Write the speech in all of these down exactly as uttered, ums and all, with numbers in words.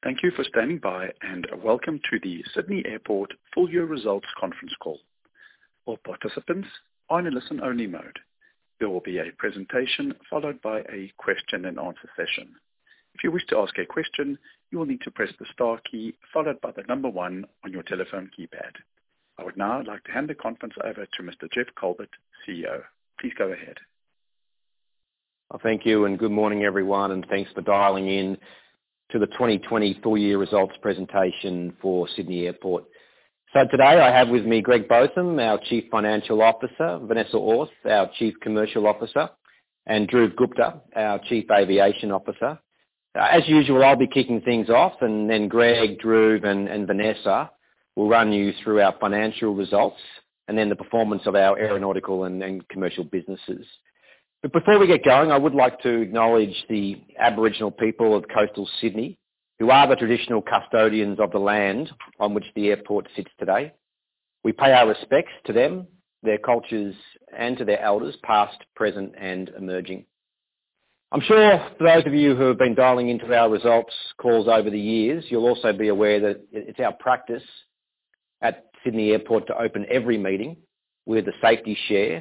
Thank you for standing by, and welcome to the Sydney Airport full year results conference call. All participants are in a listen-only mode. There will be a presentation followed by a question and answer session. If you wish to ask a question, you will need to press the star key followed by the number one on your telephone keypad. I would now like to hand the conference over to Mister Geoff Culbert, C E O. Please go ahead. Well, thank you, and good morning, everyone, and thanks for dialing in to the twenty twenty full year results presentation for Sydney Airport. So today I have with me Greg Botham, our Chief Financial Officer, Vanessa Orth, our Chief Commercial Officer, and Dhruv Gupta, our Chief Aviation Officer. Uh, as usual, I'll be kicking things off, and then Greg, Dhruv, and, and Vanessa will run you through our financial results and then the performance of our aeronautical and, and commercial businesses. But before we get going, I would like to acknowledge the Aboriginal people of coastal Sydney, who are the traditional custodians of the land on which the airport sits today. We pay our respects to them, their cultures, and to their elders, past, present, and emerging. I'm sure for those of you who have been dialing into our results calls over the years, you'll also be aware that it's our practice at Sydney Airport to open every meeting with a safety share.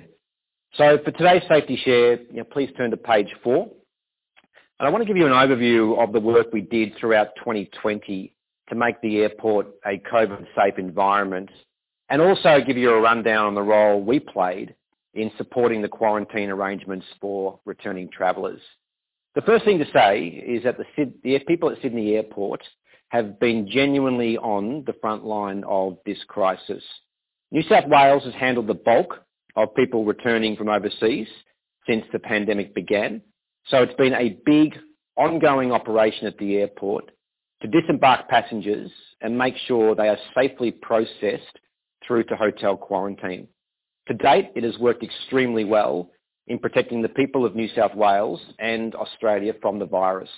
So for today's safety share, you know, please turn to page four. And I want to give you an overview of the work we did throughout twenty twenty to make the airport a COVID-safe environment, and also give you a rundown on the role we played in supporting the quarantine arrangements for returning travellers. The first thing to say is that the, the people at Sydney Airport have been genuinely on the front line of this crisis. New South Wales has handled the bulk of people returning from overseas since the pandemic began. So it's been a big, ongoing operation at the airport to disembark passengers and make sure they are safely processed through to hotel quarantine. To date, it has worked extremely well in protecting the people of New South Wales and Australia from the virus.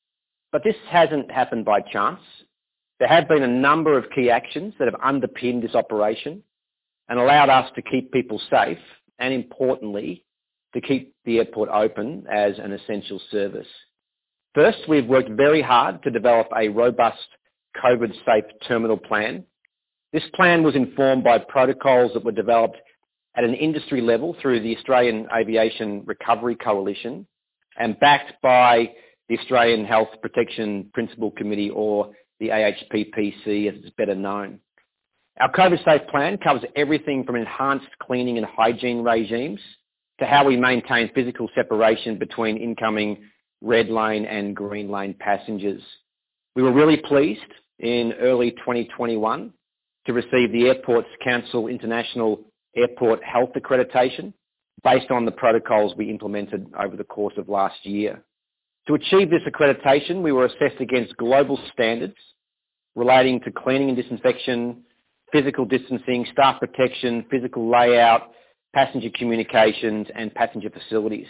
But this hasn't happened by chance. There have been a number of key actions that have underpinned this operation and allowed us to keep people safe and, importantly, to keep the airport open as an essential service. First, we've worked very hard to develop a robust COVID-safe terminal plan. This plan was informed by protocols that were developed at an industry level through the Australian Aviation Recovery Coalition and backed by the Australian Health Protection Principal Committee, or the A H P P C as it's better known. Our COVID-safe plan covers everything from enhanced cleaning and hygiene regimes to how we maintain physical separation between incoming red lane and green lane passengers. We were really pleased in early twenty twenty-one to receive the Airports Council International Airport Health Accreditation based on the protocols we implemented over the course of last year. To achieve this accreditation, we were assessed against global standards relating to cleaning and disinfection, physical distancing, staff protection, physical layout, passenger communications, and passenger facilities.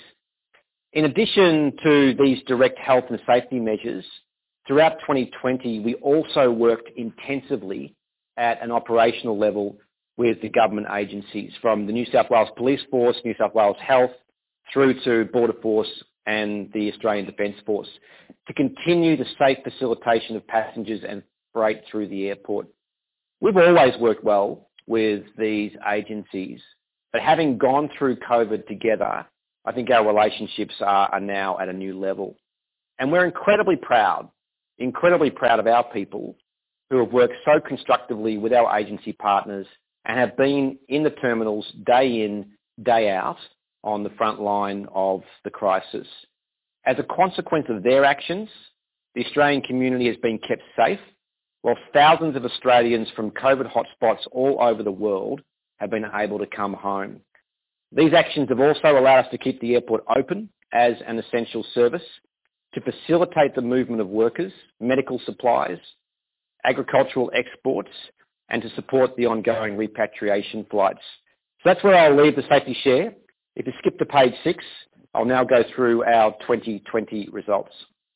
In addition to these direct health and safety measures, throughout twenty twenty, we also worked intensively at an operational level with the government agencies, from the New South Wales Police Force, New South Wales Health, through to Border Force and the Australian Defence Force, to continue the safe facilitation of passengers and freight through the airport. We've always worked well with these agencies, but having gone through COVID together, I think our relationships are, are now at a new level. And we're incredibly proud, incredibly proud of our people who have worked so constructively with our agency partners and have been in the terminals day in, day out on the front line of the crisis. As a consequence of their actions, the Australian community has been kept safe, while thousands of Australians from COVID hotspots all over the world have been able to come home. These actions have also allowed us to keep the airport open as an essential service, to facilitate the movement of workers, medical supplies, agricultural exports, and to support the ongoing repatriation flights. So that's where I'll leave the safety share. If you skip to page six, I'll now go through our twenty twenty results.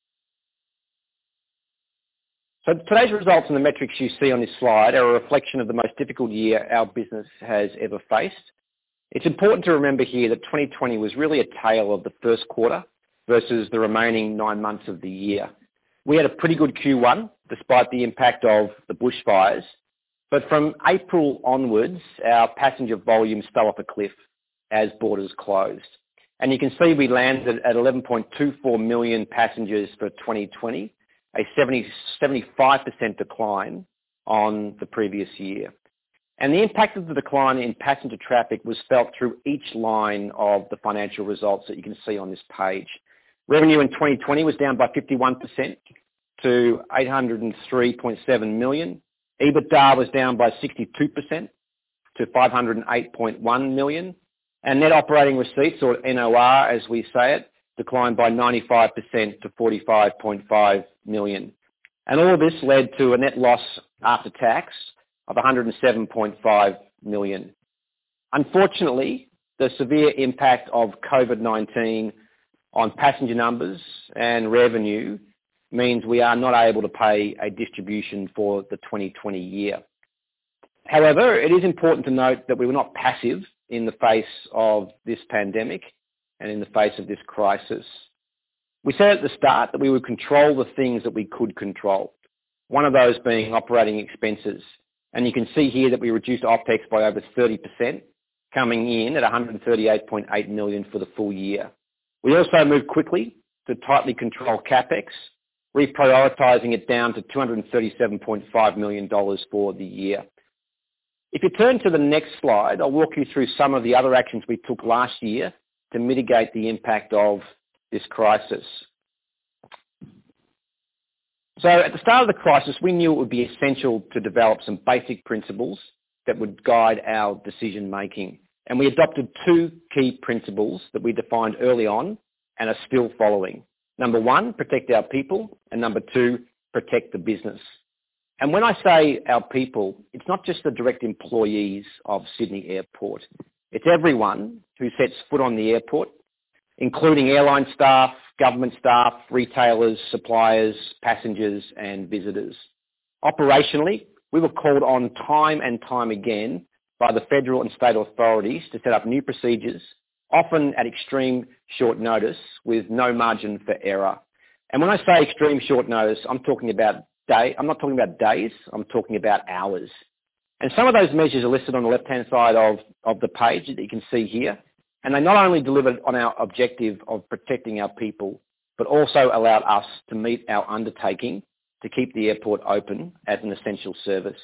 So today's results and the metrics you see on this slide are a reflection of the most difficult year our business has ever faced. It's important to remember here that twenty twenty was really a tale of the first quarter versus the remaining nine months of the year. We had a pretty good Q one despite the impact of the bushfires. But from April onwards, our passenger volumes fell off a cliff as borders closed. And you can see we landed at eleven point two four million passengers for twenty twenty, a seventy, seventy-five percent decline on the previous year. And the impact of the decline in passenger traffic was felt through each line of the financial results that you can see on this page. Revenue in twenty twenty was down by fifty-one percent to eight hundred three point seven million. EBITDA was down by sixty-two percent to five hundred eight point one million. And net operating receipts, or N O R as we say it, declined by ninety-five percent to forty-five point five million. And all of this led to a net loss after tax of one hundred seven point five million. Unfortunately, the severe impact of COVID nineteen on passenger numbers and revenue means we are not able to pay a distribution for the twenty twenty year. However, it is important to note that we were not passive in the face of this pandemic and in the face of this crisis. We said at the start that we would control the things that we could control, one of those being operating expenses. And you can see here that we reduced OPEX by over thirty percent, coming in at one hundred thirty-eight point eight million for the full year. We also moved quickly to tightly control CapEx, reprioritising it down to two hundred thirty-seven point five million dollars for the year. If you turn to the next slide, I'll walk you through some of the other actions we took last year to mitigate the impact of this crisis. So at the start of the crisis, we knew it would be essential to develop some basic principles that would guide our decision making. And we adopted two key principles that we defined early on and are still following. Number one, protect our people, and number two, protect the business. And when I say our people, it's not just the direct employees of Sydney Airport. It's everyone who sets foot on the airport, including airline staff, government staff, retailers, suppliers, passengers and visitors. Operationally, we were called on time and time again by the federal and state authorities to set up new procedures, often at extreme short notice with no margin for error. And when I say extreme short notice, I'm talking about day, I'm not talking about days, I'm talking about hours. And some of those measures are listed on the left-hand side of, of the page that you can see here. And they not only delivered on our objective of protecting our people, but also allowed us to meet our undertaking to keep the airport open as an essential service.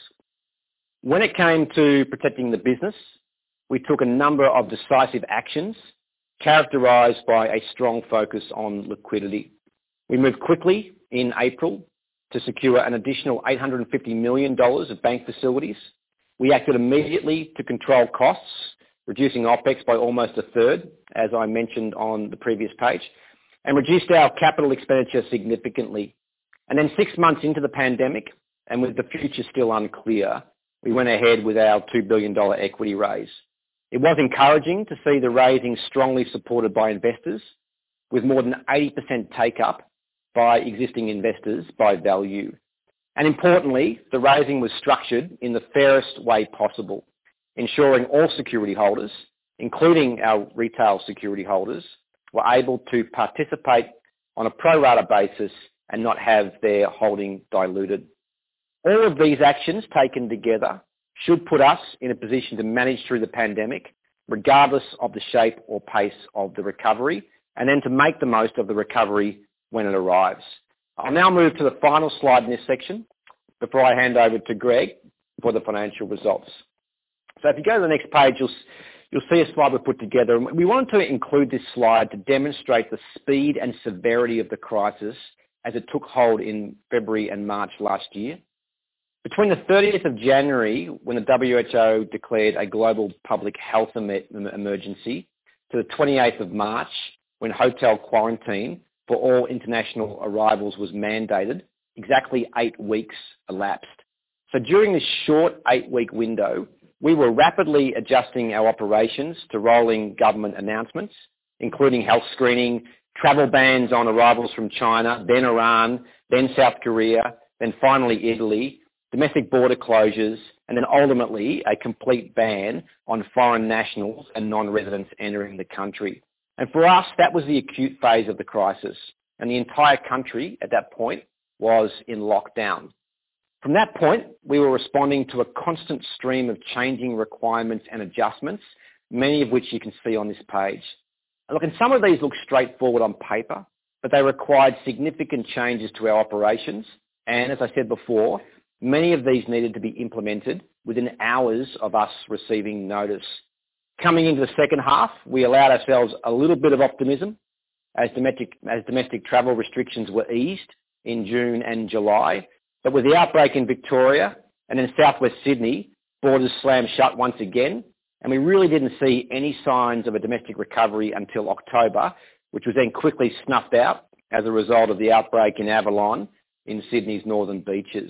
When it came to protecting the business, we took a number of decisive actions characterised by a strong focus on liquidity. We moved quickly in April to secure an additional eight hundred fifty million dollars of bank facilities. We acted immediately to control costs, reducing OPEX by almost a third, as I mentioned on the previous page, and reduced our capital expenditure significantly. And then six months into the pandemic, and with the future still unclear, we went ahead with our two billion dollars equity raise. It was encouraging to see the raising strongly supported by investors, with more than eighty percent take-up by existing investors by value. And importantly, the raising was structured in the fairest way possible, ensuring all security holders, including our retail security holders, were able to participate on a pro rata basis and not have their holding diluted. All of these actions taken together should put us in a position to manage through the pandemic, regardless of the shape or pace of the recovery, and then to make the most of the recovery when it arrives. I'll now move to the final slide in this section before I hand over to Greg for the financial results. So if you go to the next page, you'll, you'll see a slide we put together. We wanted to include this slide to demonstrate the speed and severity of the crisis as it took hold in February and March last year. Between the thirtieth of January, when the W H O declared a global public health emergency, to the twenty-eighth of March, when hotel quarantine for all international arrivals was mandated, exactly eight weeks elapsed. So during this short eight-week window, we were rapidly adjusting our operations to rolling government announcements, including health screening, travel bans on arrivals from China, then Iran, then South Korea, then finally Italy, domestic border closures, and then ultimately a complete ban on foreign nationals and non-residents entering the country. And for us, that was the acute phase of the crisis. And the entire country at that point was in lockdown. From that point, we were responding to a constant stream of changing requirements and adjustments, many of which you can see on this page. And look, and some of these look straightforward on paper, but they required significant changes to our operations. And as I said before, many of these needed to be implemented within hours of us receiving notice. Coming into the second half, we allowed ourselves a little bit of optimism as domestic, as domestic travel restrictions were eased in June and July. But with the outbreak in Victoria and in southwest Sydney, borders slammed shut once again, and we really didn't see any signs of a domestic recovery until October, which was then quickly snuffed out as a result of the outbreak in Avalon in Sydney's northern beaches.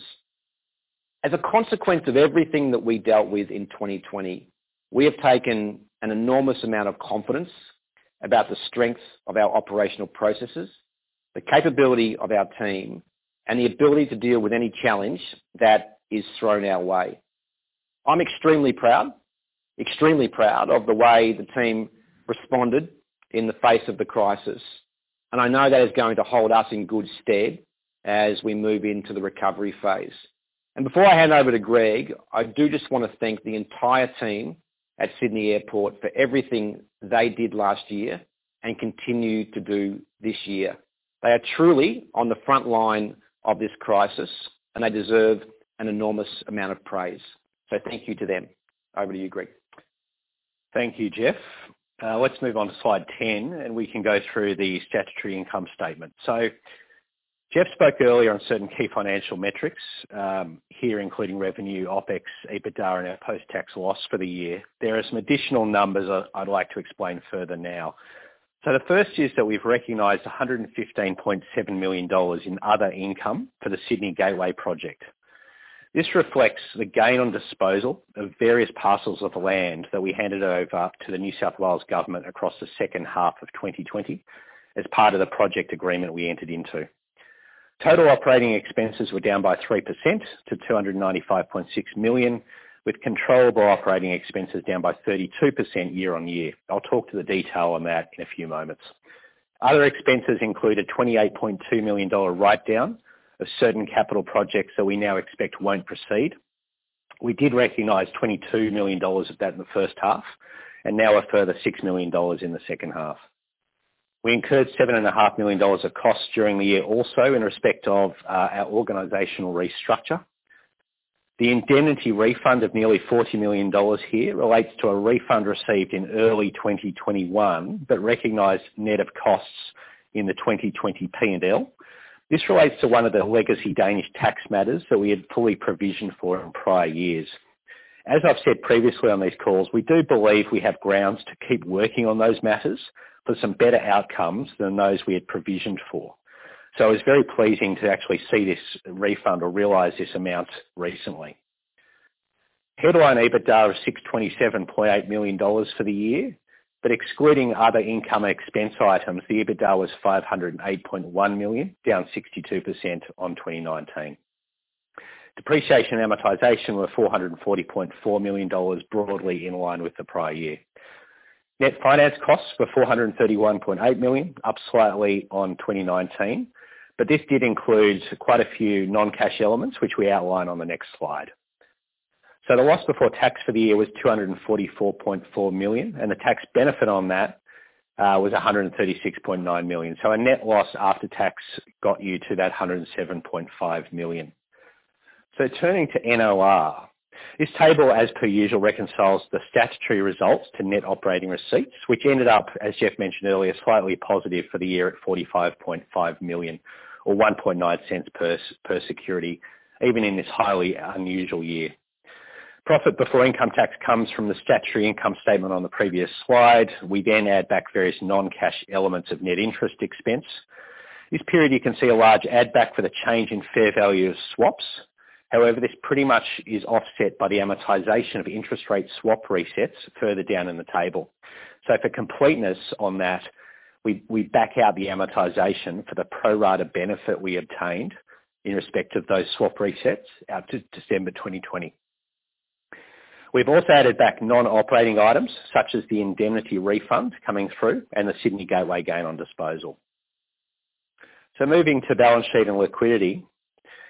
As a consequence of everything that we dealt with in twenty twenty, we have taken an enormous amount of confidence about the strength of our operational processes, the capability of our team, and the ability to deal with any challenge that is thrown our way. I'm extremely proud, extremely proud of the way the team responded in the face of the crisis. And I know that is going to hold us in good stead as we move into the recovery phase. And before I hand over to Greg, I do just want to thank the entire team at Sydney Airport for everything they did last year and continue to do this year. They are truly on the front line of this crisis, and they deserve an enormous amount of praise. So thank you to them. Over to you, Greg. Thank you, Jeff. Uh, let's move on to slide ten, and we can go through the statutory income statement. So Jeff spoke earlier on certain key financial metrics, um, here including revenue, OPEX, EBITDA, and our post-tax loss for the year. There are some additional numbers I'd like to explain further now. So the first is that we've recognised one hundred fifteen point seven million dollars in other income for the Sydney Gateway project. This reflects the gain on disposal of various parcels of land that we handed over to the New South Wales government across the second half of twenty twenty as part of the project agreement we entered into. Total operating expenses were down by three percent to two hundred ninety-five point six million dollars, with controllable operating expenses down by thirty-two percent year on year. I'll talk to the detail on that in a few moments. Other expenses included twenty-eight point two million dollars write-down of certain capital projects that we now expect won't proceed. We did recognise twenty-two million dollars of that in the first half, and now a further six million dollars in the second half. We incurred seven point five million dollars of costs during the year also in respect of uh, our organisational restructure. The indemnity refund of nearly forty million dollars here relates to a refund received in early twenty twenty-one, but recognised net of costs in the twenty twenty P and L. This relates to one of the legacy Danish tax matters that we had fully provisioned for in prior years. As I've said previously on these calls, we do believe we have grounds to keep working on those matters for some better outcomes than those we had provisioned for. So it was very pleasing to actually see this refund or realise this amount recently. Headline EBITDA of six hundred twenty-seven point eight million dollars for the year, but excluding other income and expense items, the EBITDA was five hundred eight point one million dollars, down sixty-two percent on twenty nineteen. Depreciation and amortisation were four hundred forty point four million dollars, broadly in line with the prior year. Net finance costs were four hundred thirty-one point eight million dollars, up slightly on twenty nineteen, but this did include quite a few non-cash elements, which we outline on the next slide. So the loss before tax for the year was two hundred forty-four point four million dollars, and the tax benefit on that uh, was one hundred thirty-six point nine million dollars. So a net loss after tax got you to that one hundred seven point five million dollars. So turning to N O R, this table, as per usual, reconciles the statutory results to net operating receipts, which ended up, as Jeff mentioned earlier, slightly positive for the year at forty-five point five million dollars, or one point nine cents per, per security, even in this highly unusual year. Profit before income tax comes from the statutory income statement on the previous slide. We then add back various non-cash elements of net interest expense. This period you can see a large add back for the change in fair value of swaps. However, this pretty much is offset by the amortisation of interest rate swap resets further down in the table. So for completeness on that, we, we back out the amortisation for the pro rata benefit we obtained in respect of those swap resets out to December twenty twenty. We've also added back non-operating items such as the indemnity refund coming through and the Sydney Gateway gain on disposal. So moving to balance sheet and liquidity,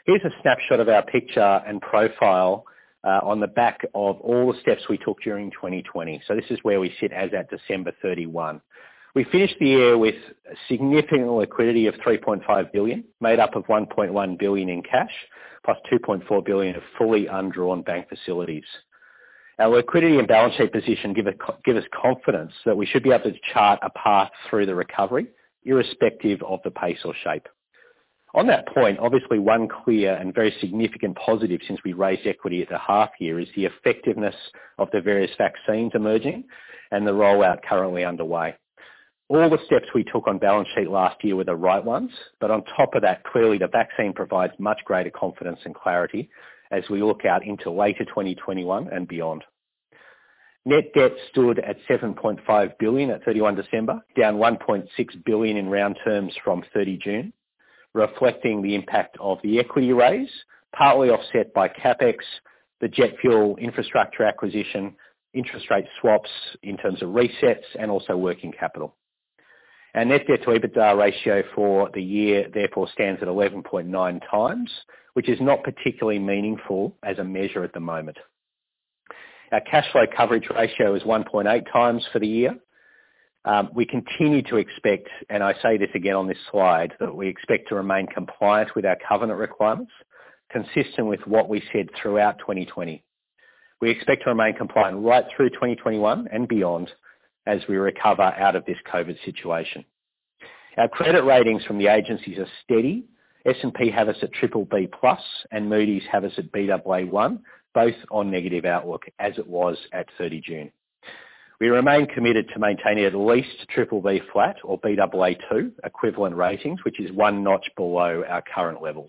Here's a snapshot of our picture and profile uh, on the back of all the steps we took during twenty twenty. So this is where we sit as at December thirty-first. We finished the year with significant liquidity of three point five billion dollars, made up of one point one billion dollars in cash, plus two point four billion dollars of fully undrawn bank facilities. Our liquidity and balance sheet position give, a, give us confidence that we should be able to chart a path through the recovery, irrespective of the pace or shape. On that point, obviously one clear and very significant positive since we raised equity at the half year is the effectiveness of the various vaccines emerging and the rollout currently underway. All the steps we took on balance sheet last year were the right ones, but on top of that, clearly the vaccine provides much greater confidence and clarity as we look out into later twenty twenty-one and beyond. Net debt stood at seven point five billion dollars at thirty-first December, down one point six billion dollars in round terms from thirty June, reflecting the impact of the equity raise, partly offset by CapEx, the jet fuel infrastructure acquisition, interest rate swaps in terms of resets, and also working capital. Our net debt to EBITDA ratio for the year therefore stands at eleven point nine times, which is not particularly meaningful as a measure at the moment. Our cash flow coverage ratio is one point eight times for the year. Um, we continue to expect, and I say this again on this slide, that we expect to remain compliant with our covenant requirements, consistent with what we said throughout twenty twenty. We expect to remain compliant right through twenty twenty-one and beyond as we recover out of this COVID situation. Our credit ratings from the agencies are steady. S and P have us at triple B plus and Moody's have us at B A A one, both on negative outlook as it was at thirty June. We remain committed to maintaining at least triple B flat or B A A two equivalent ratings, which is one notch below our current levels.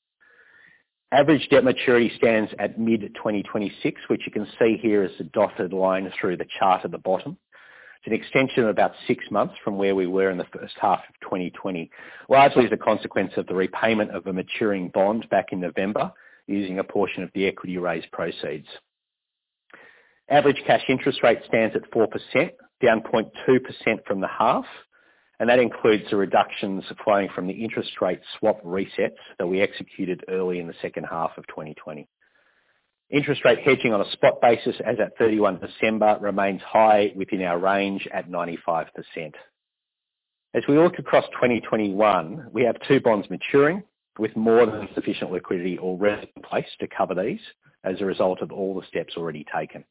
Average debt maturity stands at mid twenty twenty-six, which you can see here as the dotted line through the chart at the bottom. It's an extension of about six months from where we were in the first half of twenty twenty, largely as a consequence of the repayment of a maturing bond back in November using a portion of the equity raise proceeds. Average cash interest rate stands at four percent, down zero point two percent from the half, and that includes the reductions flowing from the interest rate swap resets that we executed early in the second half of twenty twenty. Interest rate hedging on a spot basis as at thirty-first December remains high within our range at ninety-five percent. As we look across twenty twenty-one, we have two bonds maturing with more than sufficient liquidity already in place to cover these as a result of all the steps already taken.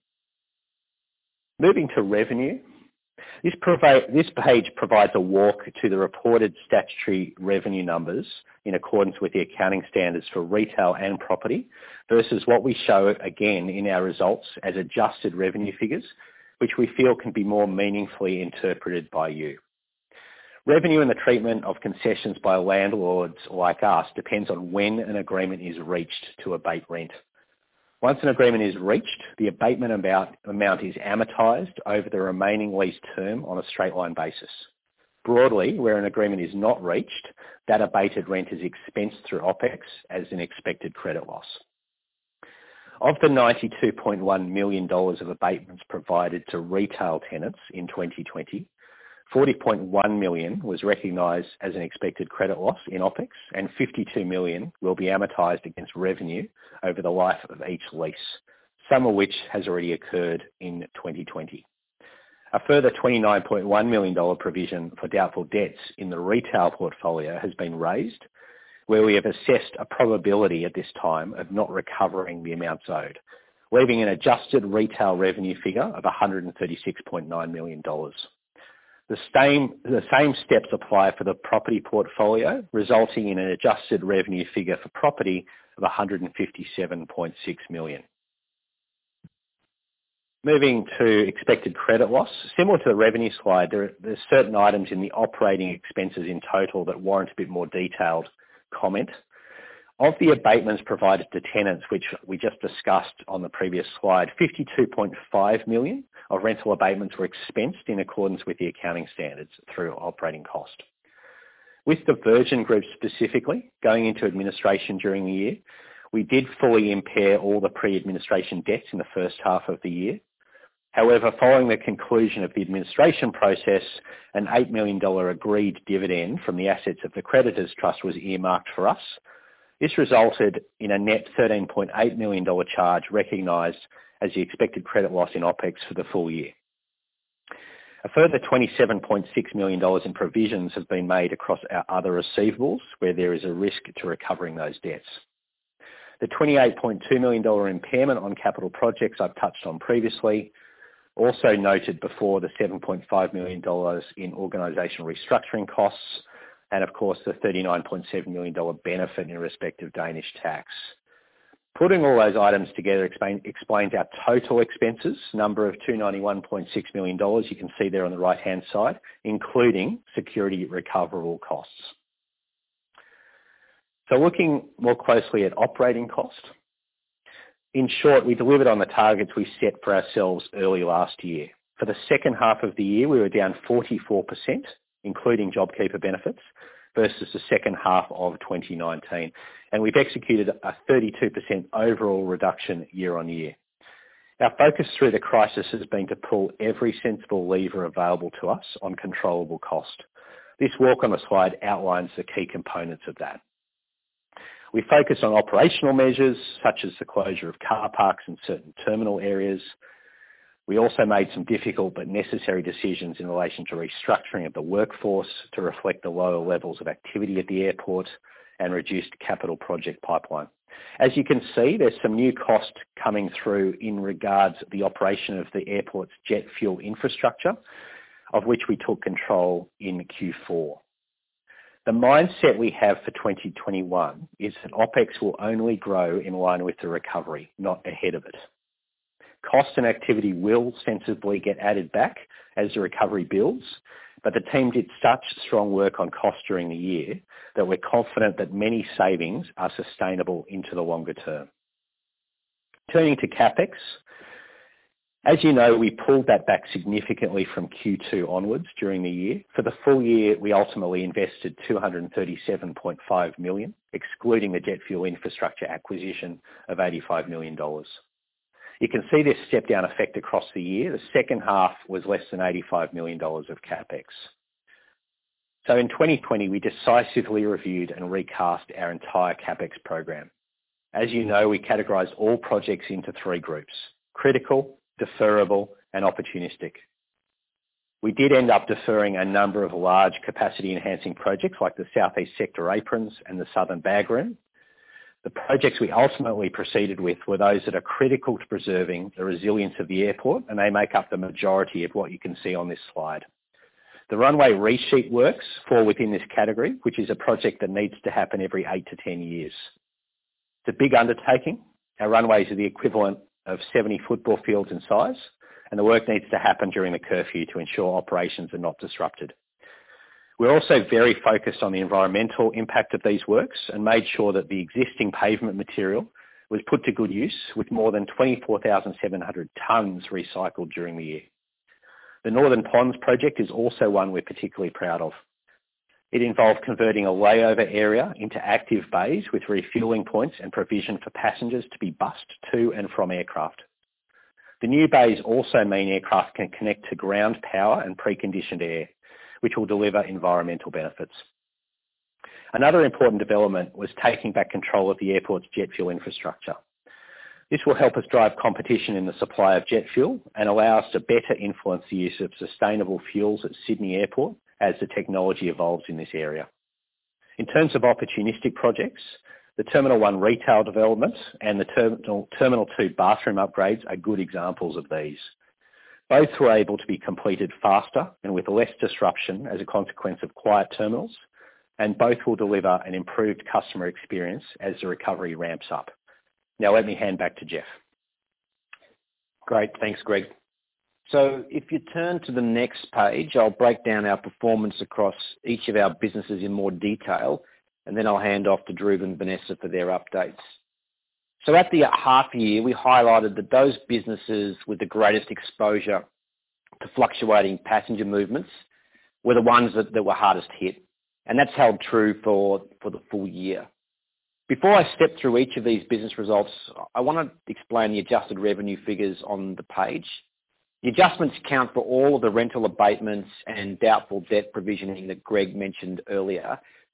Moving to revenue, this, provi- this page provides a walk to the reported statutory revenue numbers in accordance with the accounting standards for retail and property versus what we show again in our results as adjusted revenue figures, which we feel can be more meaningfully interpreted by you. Revenue and the treatment of concessions by landlords like us depends on when an agreement is reached to abate rent. Once an agreement is reached, the abatement amount, amount is amortised over the remaining lease term on a straight line basis. Broadly, where an agreement is not reached, that abated rent is expensed through OPEX as an expected credit loss. Of the ninety-two point one million dollars of abatements provided to retail tenants in twenty twenty, forty point one million dollars was recognised as an expected credit loss in OPEX and fifty-two million dollars will be amortised against revenue over the life of each lease, some of which has already occurred in twenty twenty. A further twenty-nine point one million dollars provision for doubtful debts in the retail portfolio has been raised, where we have assessed a probability at this time of not recovering the amounts owed, leaving an adjusted retail revenue figure of one hundred thirty-six point nine million dollars. The same, the same steps apply for the property portfolio, resulting in an adjusted revenue figure for property of one hundred fifty-seven point six million dollars. Moving to expected credit loss, similar to the revenue slide, there are, there are certain items in the operating expenses in total that warrant a bit more detailed comment. Of the abatements provided to tenants, which we just discussed on the previous slide, fifty-two point five million dollars of rental abatements were expensed in accordance with the accounting standards through operating cost. With the Virgin Group specifically, going into administration during the year, we did fully impair all the pre-administration debts in the first half of the year. However, following the conclusion of the administration process, an eight million dollars agreed dividend from the assets of the Creditors Trust was earmarked for us, This resulted in a net thirteen point eight million dollars charge recognised as the expected credit loss in OPEX for the full year. A further twenty-seven point six million dollars in provisions have been made across our other receivables where there is a risk to recovering those debts. The twenty-eight point two million dollars impairment on capital projects I've touched on previously, also noted before the seven point five million dollars in organisational restructuring costs, and of course the thirty-nine point seven million dollars benefit in respect of Danish tax. Putting all those items together explain, explains our total expenses number of two hundred ninety-one point six million dollars, you can see there on the right hand side, including security recoverable costs. So looking more closely at operating cost, in short, we delivered on the targets we set for ourselves early last year. For the second half of the year, we were down forty-four percent, including JobKeeper benefits, versus the second half of twenty nineteen. And we've executed a thirty-two percent overall reduction year on year. Our focus through the crisis has been to pull every sensible lever available to us on controllable cost. This walk on the slide outlines the key components of that. We focused on operational measures such as the closure of car parks in certain terminal areas. We also made some difficult but necessary decisions in relation to restructuring of the workforce to reflect the lower levels of activity at the airport and reduced capital project pipeline. As you can see, there's some new cost coming through in regards to the operation of the airport's jet fuel infrastructure, of which we took control in Q four. The mindset we have for twenty twenty-one is that OPEX will only grow in line with the recovery, not ahead of it. Cost and activity will sensibly get added back as the recovery builds, but the team did such strong work on cost during the year that we're confident that many savings are sustainable into the longer term. Turning to CapEx, as you know, we pulled that back significantly from Q two onwards during the year. For the full year, we ultimately invested two hundred thirty-seven point five million dollars, excluding the jet fuel infrastructure acquisition of eighty-five million dollars. You can see this step down effect across the year. The second half was less than eighty-five million dollars of CapEx. So in twenty twenty, we decisively reviewed and recast our entire CapEx program. As you know, we categorised all projects into three groups: critical, deferrable and opportunistic. We did end up deferring a number of large capacity enhancing projects like the Southeast Sector aprons and the Southern Bag Room. The projects we ultimately proceeded with were those that are critical to preserving the resilience of the airport, and they make up the majority of what you can see on this slide. The runway resheet works fall within this category, which is a project that needs to happen every eight to ten years. It's a big undertaking. Our runways are the equivalent of seventy football fields in size, and the work needs to happen during the curfew to ensure operations are not disrupted. We're also very focused on the environmental impact of these works and made sure that the existing pavement material was put to good use, with more than twenty-four thousand seven hundred tonnes recycled during the year. The Northern Ponds project is also one we're particularly proud of. It involved converting a layover area into active bays with refuelling points and provision for passengers to be bussed to and from aircraft. The new bays also mean aircraft can connect to ground power and preconditioned air, which will deliver environmental benefits. Another important development was taking back control of the airport's jet fuel infrastructure. This will help us drive competition in the supply of jet fuel and allow us to better influence the use of sustainable fuels at Sydney Airport as the technology evolves in this area. In terms of opportunistic projects, the Terminal one retail development and the Terminal, Terminal two bathroom upgrades are good examples of these. Both were able to be completed faster and with less disruption as a consequence of quiet terminals, and both will deliver an improved customer experience as the recovery ramps up. Now let me hand back to Jeff. Great, thanks Greg. So if you turn to the next page, I'll break down our performance across each of our businesses in more detail, and then I'll hand off to Dhruv and Vanessa for their updates. So at the half year, we highlighted that those businesses with the greatest exposure to fluctuating passenger movements were the ones that, that were hardest hit. And that's held true for, for the full year. Before I step through each of these business results, I want to explain the adjusted revenue figures on the page. The adjustments count for all of the rental abatements and doubtful debt provisioning that Greg mentioned earlier,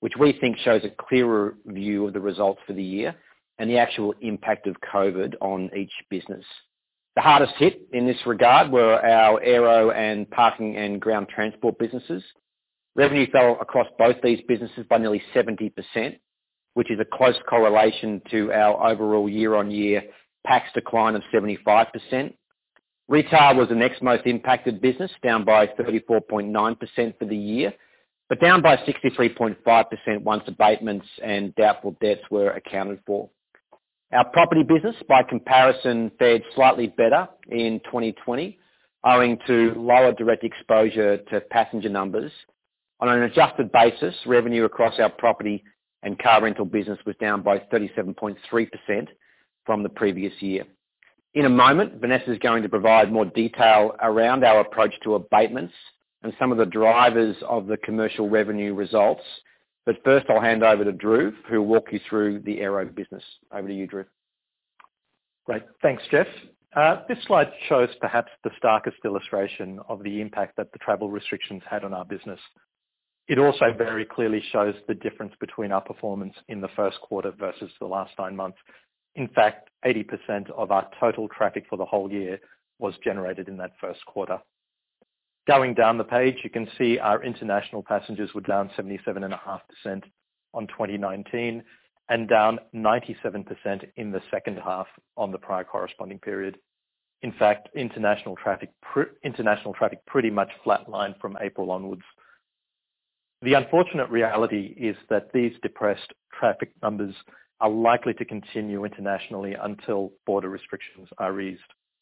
which we think shows a clearer view of the results for the year and the actual impact of COVID on each business. The hardest hit in this regard were our aero and parking and ground transport businesses. Revenue fell across both these businesses by nearly seventy percent, which is a close correlation to our overall year-on-year PAX decline of seventy-five percent. Retail was the next most impacted business, down by thirty-four point nine percent for the year, but down by sixty-three point five percent once abatements and doubtful debts were accounted for. Our property business, by comparison, fared slightly better in twenty twenty, owing to lower direct exposure to passenger numbers. On an adjusted basis, revenue across our property and car rental business was down by thirty-seven point three percent from the previous year. In a moment, Vanessa is going to provide more detail around our approach to abatements and some of the drivers of the commercial revenue results. But first, I'll hand over to Dhruv, who will walk you through the aero business. Over to you, Dhruv. Great. Thanks, Jeff. Uh, this slide shows perhaps the starkest illustration of the impact that the travel restrictions had on our business. It also very clearly shows the difference between our performance in the first quarter versus the last nine months. In fact, eighty percent of our total traffic for the whole year was generated in that first quarter. Going down the page, you can see our international passengers were down seventy-seven point five percent on twenty nineteen and down ninety-seven percent in the second half on the prior corresponding period. In fact, international traffic, pr- international traffic pretty much flatlined from April onwards. The unfortunate reality is that these depressed traffic numbers are likely to continue internationally until border restrictions are eased.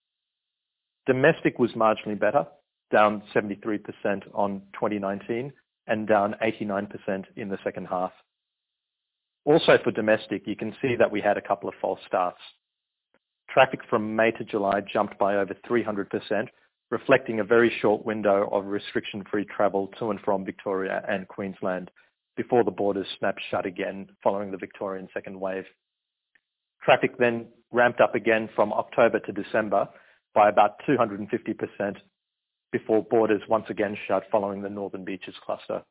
Domestic was marginally better, down seventy-three percent on twenty nineteen and down eighty-nine percent in the second half. Also for domestic, you can see that we had a couple of false starts. Traffic from May to July jumped by over three hundred percent, reflecting a very short window of restriction-free travel to and from Victoria and Queensland before the borders snapped shut again following the Victorian second wave. Traffic then ramped up again from October to December by about two hundred fifty percent before borders once again shut following the Northern Beaches cluster.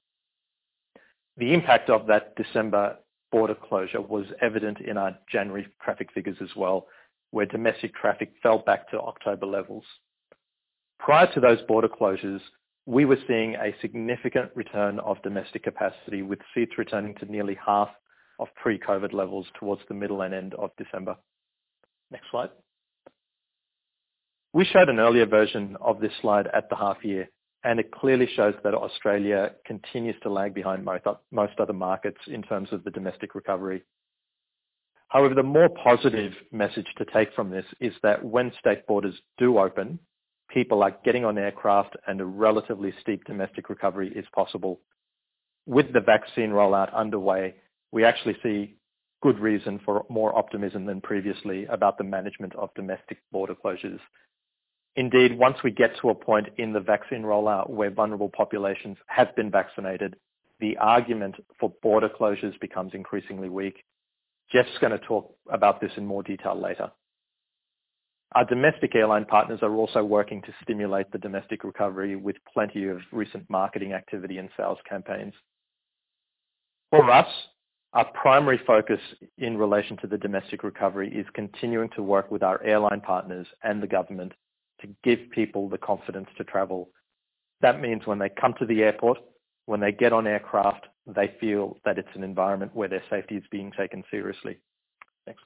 The impact of that December border closure was evident in our January traffic figures as well, where domestic traffic fell back to October levels. Prior to those border closures, we were seeing a significant return of domestic capacity, with seats returning to nearly half of pre-COVID levels towards the middle and end of December. Next slide. We showed an earlier version of this slide at the half year, and it clearly shows that Australia continues to lag behind most other markets in terms of the domestic recovery. However, the more positive message to take from this is that when state borders do open, people are getting on aircraft and a relatively steep domestic recovery is possible. With the vaccine rollout underway, we actually see good reason for more optimism than previously about the management of domestic border closures. Indeed, once we get to a point in the vaccine rollout where vulnerable populations have been vaccinated, the argument for border closures becomes increasingly weak. Jeff's going to talk about this in more detail later. Our domestic airline partners are also working to stimulate the domestic recovery with plenty of recent marketing activity and sales campaigns. For us, our primary focus in relation to the domestic recovery is continuing to work with our airline partners and the government to give people the confidence to travel. That means when they come to the airport, when they get on aircraft, they feel that it's an environment where their safety is being taken seriously. Next.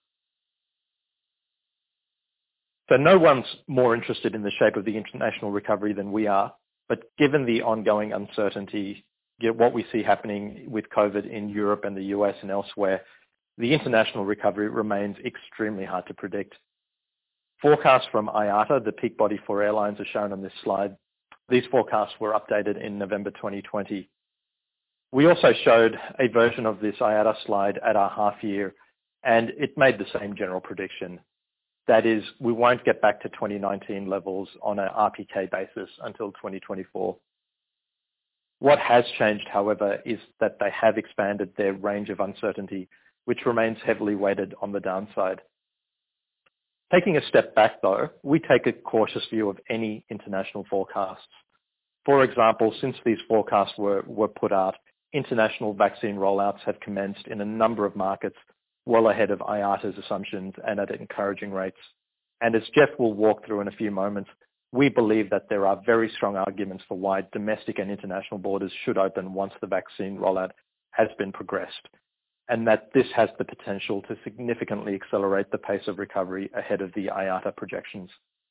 So no one's more interested in the shape of the international recovery than we are, but given the ongoing uncertainty, what we see happening with COVID in Europe and the U S and elsewhere, the international recovery remains extremely hard to predict. Forecasts from I A T A, the peak body for airlines, are shown on this slide. These forecasts were updated in November twenty twenty. We also showed a version of this I A T A slide at our half year, and it made the same general prediction. That is, we won't get back to twenty nineteen levels on an R P K basis until twenty twenty-four. What has changed, however, is that they have expanded their range of uncertainty, which remains heavily weighted on the downside. Taking a step back, though, we take a cautious view of any international forecasts. For example, since these forecasts were, were put out, international vaccine rollouts have commenced in a number of markets, well ahead of I A T A's assumptions and at encouraging rates. And as Jeff will walk through in a few moments, we believe that there are very strong arguments for why domestic and international borders should open once the vaccine rollout has been progressed, and that this has the potential to significantly accelerate the pace of recovery ahead of the I A T A projections.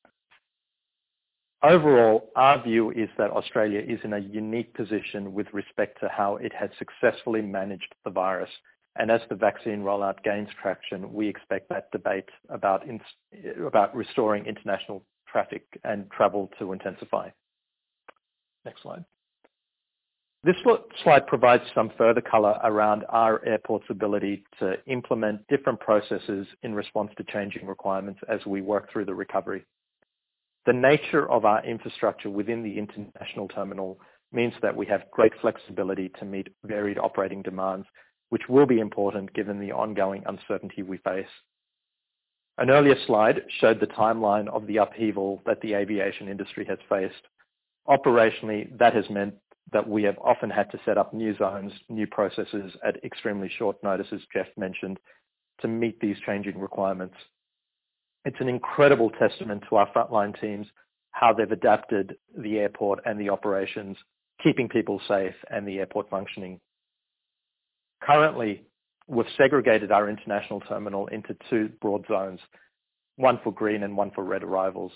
Overall, our view is that Australia is in a unique position with respect to how it has successfully managed the virus. And as the vaccine rollout gains traction, we expect that debate about, in, about restoring international traffic and travel to intensify. Next slide. This slide provides some further colour around our airport's ability to implement different processes in response to changing requirements as we work through the recovery. The nature of our infrastructure within the international terminal means that we have great flexibility to meet varied operating demands, which will be important given the ongoing uncertainty we face. An earlier slide showed the timeline of the upheaval that the aviation industry has faced. Operationally, that has meant that we have often had to set up new zones, new processes at extremely short notice, as Jeff mentioned, to meet these changing requirements. It's an incredible testament to our frontline teams, how they've adapted the airport and the operations, keeping people safe and the airport functioning. Currently, we've segregated our international terminal into two broad zones, one for green and one for red arrivals.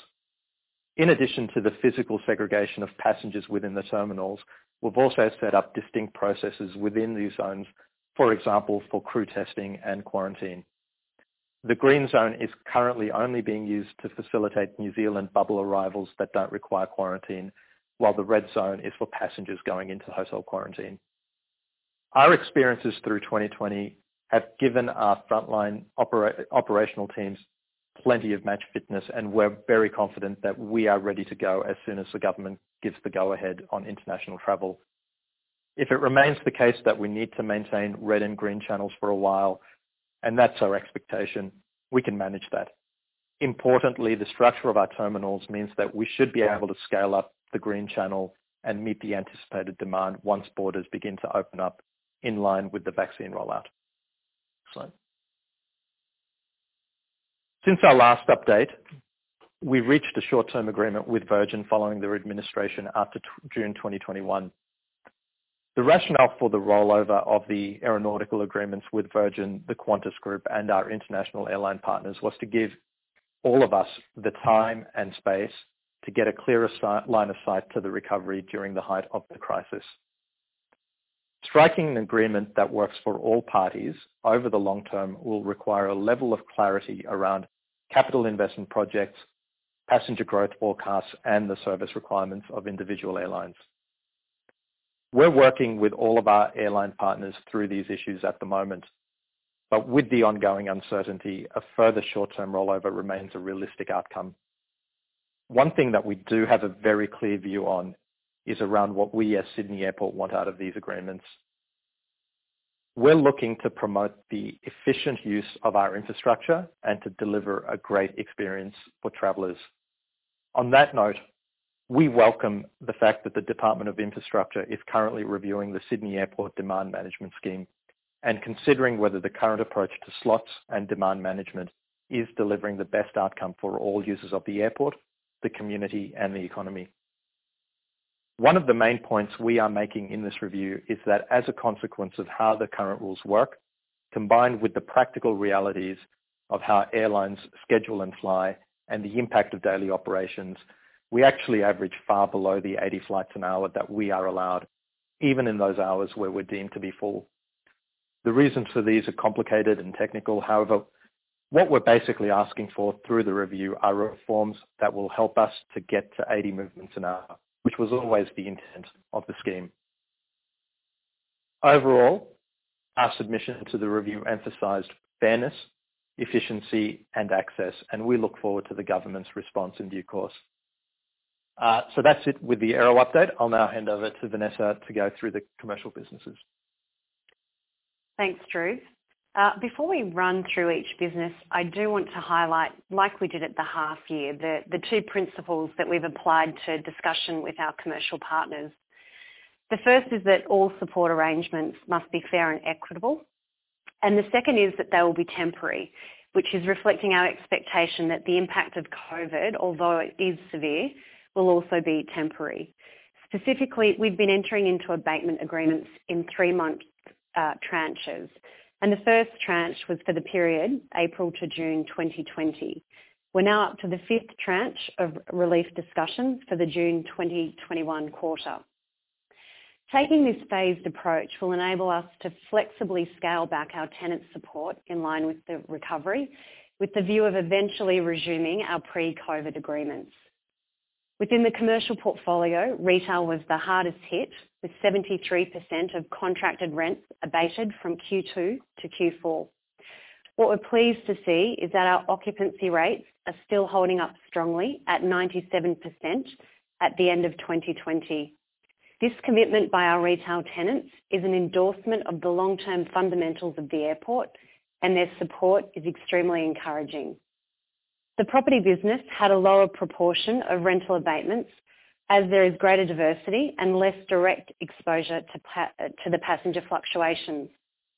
In addition to the physical segregation of passengers within the terminals, we've also set up distinct processes within these zones, for example, for crew testing and quarantine. The green zone is currently only being used to facilitate New Zealand bubble arrivals that don't require quarantine, while the red zone is for passengers going into hotel quarantine. Our experiences through twenty twenty have given our frontline opera- operational teams plenty of match fitness, and we're very confident that we are ready to go as soon as the government gives the go-ahead on international travel. If it remains the case that we need to maintain red and green channels for a while, and that's our expectation, we can manage that. Importantly, the structure of our terminals means that we should be able to scale up the green channel and meet the anticipated demand once borders begin to open up in line with the vaccine rollout. Slide. Since our last update, we reached a short-term agreement with Virgin following their administration after June twenty twenty-one. The rationale for the rollover of the aeronautical agreements with Virgin, the Qantas Group and our international airline partners was to give all of us the time and space to get a clearer line of sight to the recovery during the height of the crisis. Striking an agreement that works for all parties over the long term will require a level of clarity around capital investment projects, passenger growth forecasts, and the service requirements of individual airlines. We're working with all of our airline partners through these issues at the moment, but with the ongoing uncertainty, a further short-term rollover remains a realistic outcome. One thing that we do have a very clear view on is around what we as Sydney Airport want out of these agreements. We're looking to promote the efficient use of our infrastructure and to deliver a great experience for travellers. On that note, we welcome the fact that the Department of Infrastructure is currently reviewing the Sydney Airport Demand Management Scheme and considering whether the current approach to slots and demand management is delivering the best outcome for all users of the airport, the community and the economy. One of the main points we are making in this review is that as a consequence of how the current rules work, combined with the practical realities of how airlines schedule and fly and the impact of daily operations, we actually average far below the eighty flights an hour that we are allowed, even in those hours where we're deemed to be full. The reasons for these are complicated and technical. However, what we're basically asking for through the review are reforms that will help us to get to eighty movements an hour, which was always the intent of the scheme. Overall, our submission to the review emphasised fairness, efficiency and access, and we look forward to the government's response in due course. Uh, so that's it with the Aero update. I'll now hand over to Vanessa to go through the commercial businesses. Thanks, Drew. Uh, before we run through each business, I do want to highlight, like we did at the half year, the, the two principles that we've applied to discussion with our commercial partners. The first is that all support arrangements must be fair and equitable. And the second is that they will be temporary, which is reflecting our expectation that the impact of COVID, although it is severe, will also be temporary. Specifically, we've been entering into abatement agreements in three-month uh, tranches. And the first tranche was for the period April to June twenty twenty. We're now up to the fifth tranche of relief discussions for the June twenty twenty-one quarter. Taking this phased approach will enable us to flexibly scale back our tenant support in line with the recovery, with the view of eventually resuming our pre-COVID agreements. Within the commercial portfolio, retail was the hardest hit, with seventy-three percent of contracted rents abated from Q two to Q four. What we're pleased to see is that our occupancy rates are still holding up strongly at ninety-seven percent at the end of twenty twenty. This commitment by our retail tenants is an endorsement of the long-term fundamentals of the airport, and their support is extremely encouraging. The property business had a lower proportion of rental abatements as there is greater diversity and less direct exposure to, pa- to the passenger fluctuations.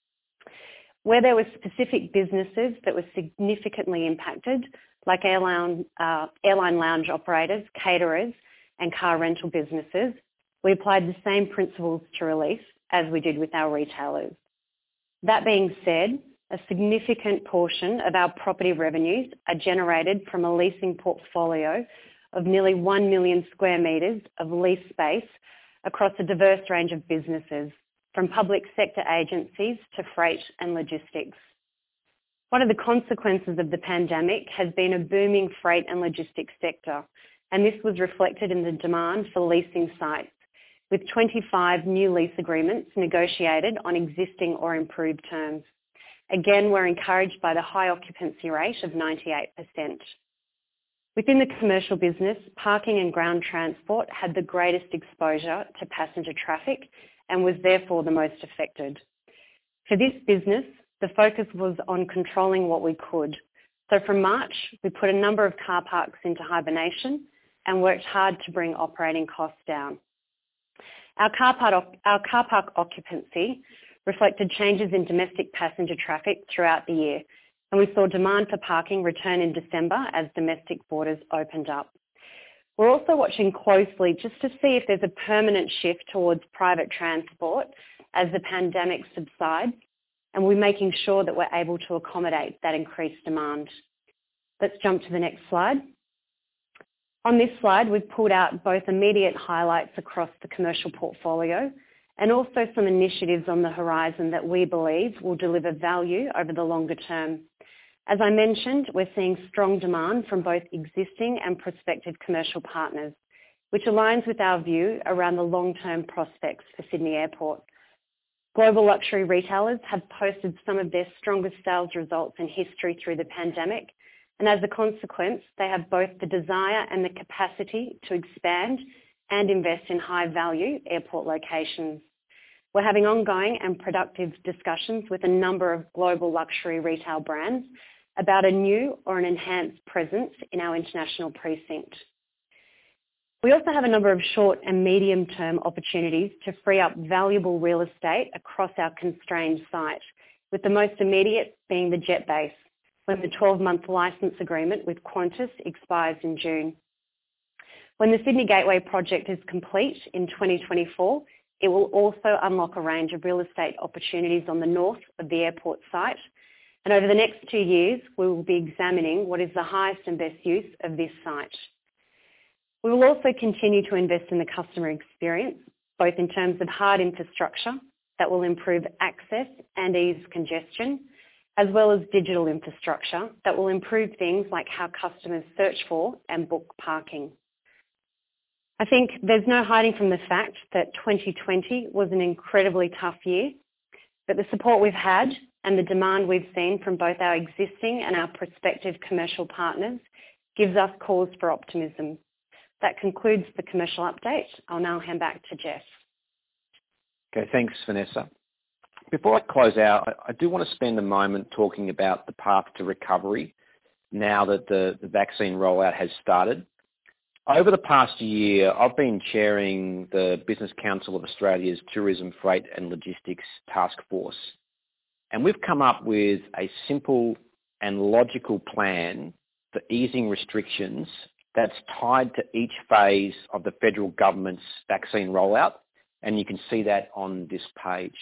Where there were specific businesses that were significantly impacted, like airline, uh, airline lounge operators, caterers, and car rental businesses, we applied the same principles to relief as we did with our retailers. That being said, a significant portion of our property revenues are generated from a leasing portfolio of nearly one million square metres of lease space across a diverse range of businesses, from public sector agencies to freight and logistics. One of the consequences of the pandemic has been a booming freight and logistics sector, and this was reflected in the demand for leasing sites, with twenty-five new lease agreements negotiated on existing or improved terms. Again, we're encouraged by the high occupancy rate of ninety-eight percent. Within the commercial business, parking and ground transport had the greatest exposure to passenger traffic and was therefore the most affected. For this business, the focus was on controlling what we could. So from March, we put a number of car parks into hibernation and worked hard to bring operating costs down. Our car park, our car park occupancy reflected changes in domestic passenger traffic throughout the year, and we saw demand for parking return in December as domestic borders opened up. We're also watching closely just to see if there's a permanent shift towards private transport as the pandemic subsides, and we're making sure that we're able to accommodate that increased demand. Let's jump to the next slide. On this slide, we've pulled out both immediate highlights across the commercial portfolio and also some initiatives on the horizon that we believe will deliver value over the longer term. As I mentioned, we're seeing strong demand from both existing and prospective commercial partners, which aligns with our view around the long-term prospects for Sydney Airport. Global luxury retailers have posted some of their strongest sales results in history through the pandemic, and as a consequence, they have both the desire and the capacity to expand and invest in high-value airport locations. We're having ongoing and productive discussions with a number of global luxury retail brands about a new or an enhanced presence in our international precinct. We also have a number of short and medium-term opportunities to free up valuable real estate across our constrained site, with the most immediate being the jet base, when the twelve-month licence agreement with Qantas expires in June. When the Sydney Gateway project is complete in twenty twenty-four, it will also unlock a range of real estate opportunities on the north of the airport site. And over the next two years, we will be examining what is the highest and best use of this site. We will also continue to invest in the customer experience, both in terms of hard infrastructure that will improve access and ease congestion, as well as digital infrastructure that will improve things like how customers search for and book parking. I think there's no hiding from the fact that twenty twenty was an incredibly tough year, but the support we've had and the demand we've seen from both our existing and our prospective commercial partners gives us cause for optimism. That concludes the commercial update. I'll now hand back to Jeff. Okay, thanks, Vanessa. Before I close out, I do want to spend a moment talking about the path to recovery now that the, the vaccine rollout has started. Over the past year, I've been chairing the Business Council of Australia's Tourism, Freight and Logistics Task Force. And we've come up with a simple and logical plan for easing restrictions that's tied to each phase of the federal government's vaccine rollout. And you can see that on this page.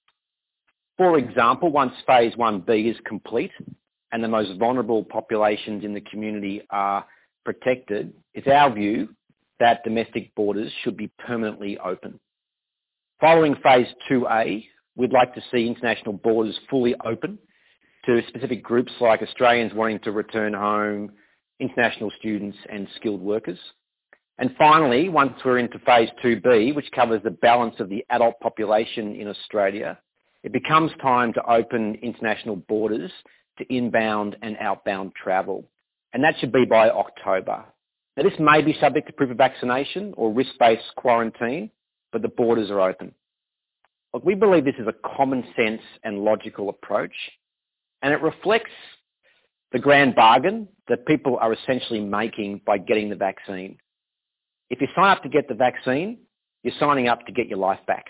For example, once phase one B is complete and the most vulnerable populations in the community are protected, it's our view that domestic borders should be permanently open. Following phase two A, we'd like to see international borders fully open to specific groups like Australians wanting to return home, international students and skilled workers. And finally, once we're into phase two B, which covers the balance of the adult population in Australia, it becomes time to open international borders to inbound and outbound travel. And that should be by October. Now, this may be subject to proof of vaccination or risk-based quarantine, but the borders are open. Look, we believe this is a common sense and logical approach, and it reflects the grand bargain that people are essentially making by getting the vaccine. If you sign up to get the vaccine, you're signing up to get your life back.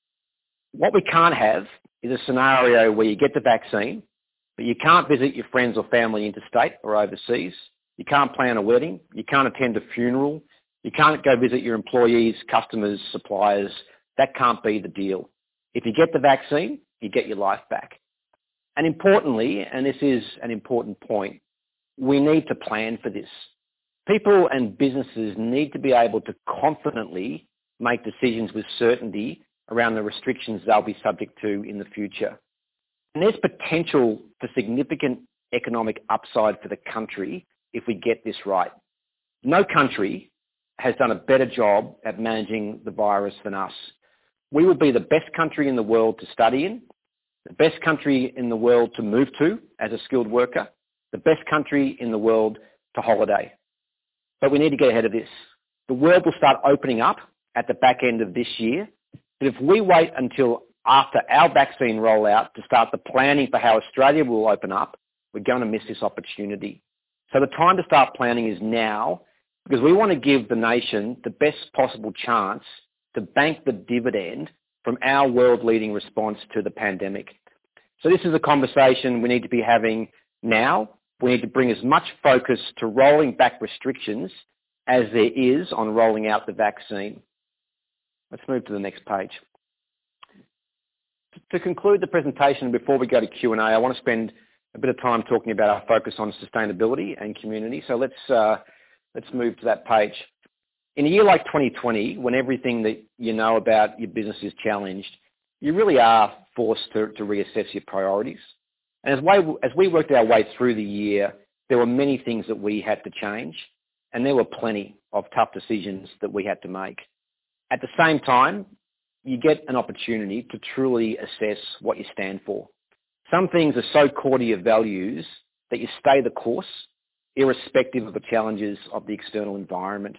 What we can't have is a scenario where you get the vaccine, but you can't visit your friends or family interstate or overseas. You can't plan a wedding. You can't attend a funeral. You can't go visit your employees, customers, suppliers. That can't be the deal. If you get the vaccine, you get your life back. And importantly, and this is an important point, we need to plan for this. People and businesses need to be able to confidently make decisions with certainty around the restrictions they'll be subject to in the future. And there's potential for significant economic upside for the country if we get this right. No country has done a better job at managing the virus than us. We will be the best country in the world to study in, the best country in the world to move to as a skilled worker, the best country in the world to holiday. But we need to get ahead of this. The world will start opening up at the back end of this year. But if we wait until after our vaccine rollout to start the planning for how Australia will open up, we're going to miss this opportunity. So the time to start planning is now, because we want to give the nation the best possible chance to bank the dividend from our world-leading response to the pandemic. So this is a conversation we need to be having now. We need to bring as much focus to rolling back restrictions as there is on rolling out the vaccine. Let's move to the next page. To conclude the presentation, before we go to Q and A, I want to spend a bit of time talking about our focus on sustainability and community. So let's, uh, let's move to that page. In a year like twenty twenty, when everything that you know about your business is challenged, you really are forced to, to reassess your priorities. And as, way, as we worked our way through the year, there were many things that we had to change, and there were plenty of tough decisions that we had to make. At the same time, you get an opportunity to truly assess what you stand for. Some things are so core to your values that you stay the course, irrespective of the challenges of the external environment.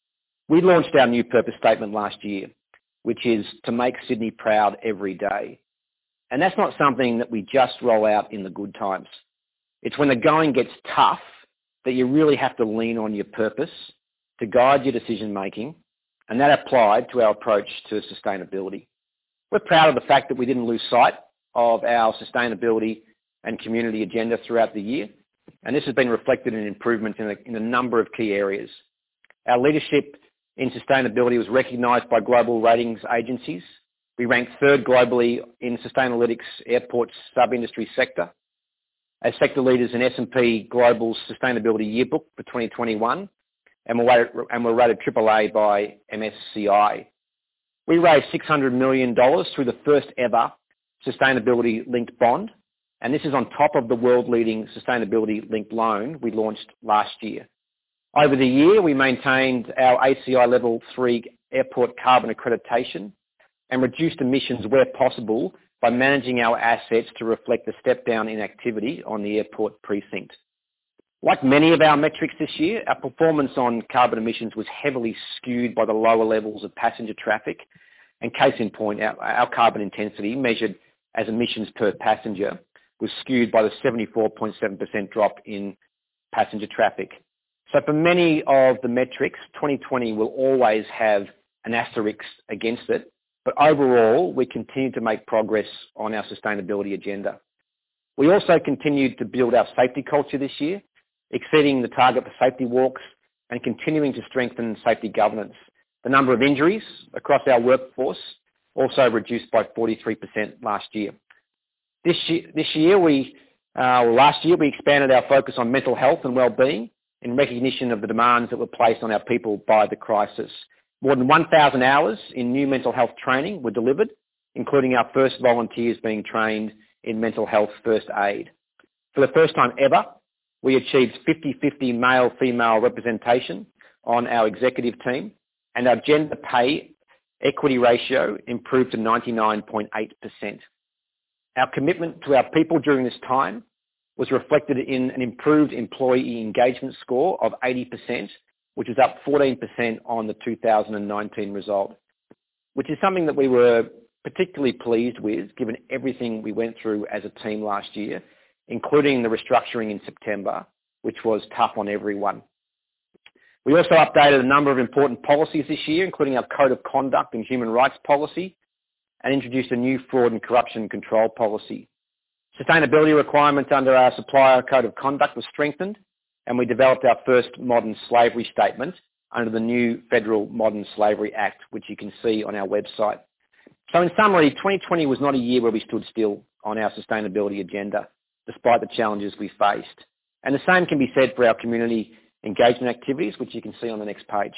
We launched our new purpose statement last year, which is to make Sydney proud every day. And that's not something that we just roll out in the good times. It's when the going gets tough that you really have to lean on your purpose to guide your decision making, and that applied to our approach to sustainability. We're proud of the fact that we didn't lose sight of our sustainability and community agenda throughout the year, and this has been reflected in improvements in a, in a number of key areas. Our leadership in sustainability was recognised by global ratings agencies. We ranked third globally in Sustainalytics Airports sub-industry sector, as sector leaders in S and P Global's Sustainability Yearbook for twenty twenty-one, and we're rated, and we're rated triple A by M S C I. We raised six hundred million dollars through the first ever sustainability-linked bond, and this is on top of the world-leading sustainability-linked loan we launched last year. Over the year, we maintained our A C I Level three airport carbon accreditation and reduced emissions where possible by managing our assets to reflect the step down in activity on the airport precinct. Like many of our metrics this year, our performance on carbon emissions was heavily skewed by the lower levels of passenger traffic, and case in point, our, our carbon intensity measured as emissions per passenger was skewed by the seventy-four point seven percent drop in passenger traffic. So for many of the metrics, twenty twenty will always have an asterisk against it, but overall, we continue to make progress on our sustainability agenda. We also continued to build our safety culture this year, exceeding the target for safety walks and continuing to strengthen safety governance. The number of injuries across our workforce also reduced by forty-three percent last year. This year, this year we, uh, well, last year we expanded our focus on mental health and well-being in recognition of the demands that were placed on our people by the crisis. More than one thousand hours in new mental health training were delivered, including our first volunteers being trained in mental health first aid. For the first time ever, we achieved fifty fifty male-female representation on our executive team, and our gender pay equity ratio improved to ninety-nine point eight percent. Our commitment to our people during this time was reflected in an improved employee engagement score of eighty percent, which is up fourteen percent on the two thousand nineteen result, which is something that we were particularly pleased with given everything we went through as a team last year, including the restructuring in September, which was tough on everyone. We also updated a number of important policies this year, including our Code of Conduct and Human Rights Policy, and introduced a new fraud and corruption control policy. Sustainability requirements under our Supplier Code of Conduct were strengthened, and we developed our first modern slavery statement under the new Federal Modern Slavery Act, which you can see on our website. So in summary, twenty twenty was not a year where we stood still on our sustainability agenda, despite the challenges we faced. And the same can be said for our community engagement activities, which you can see on the next page.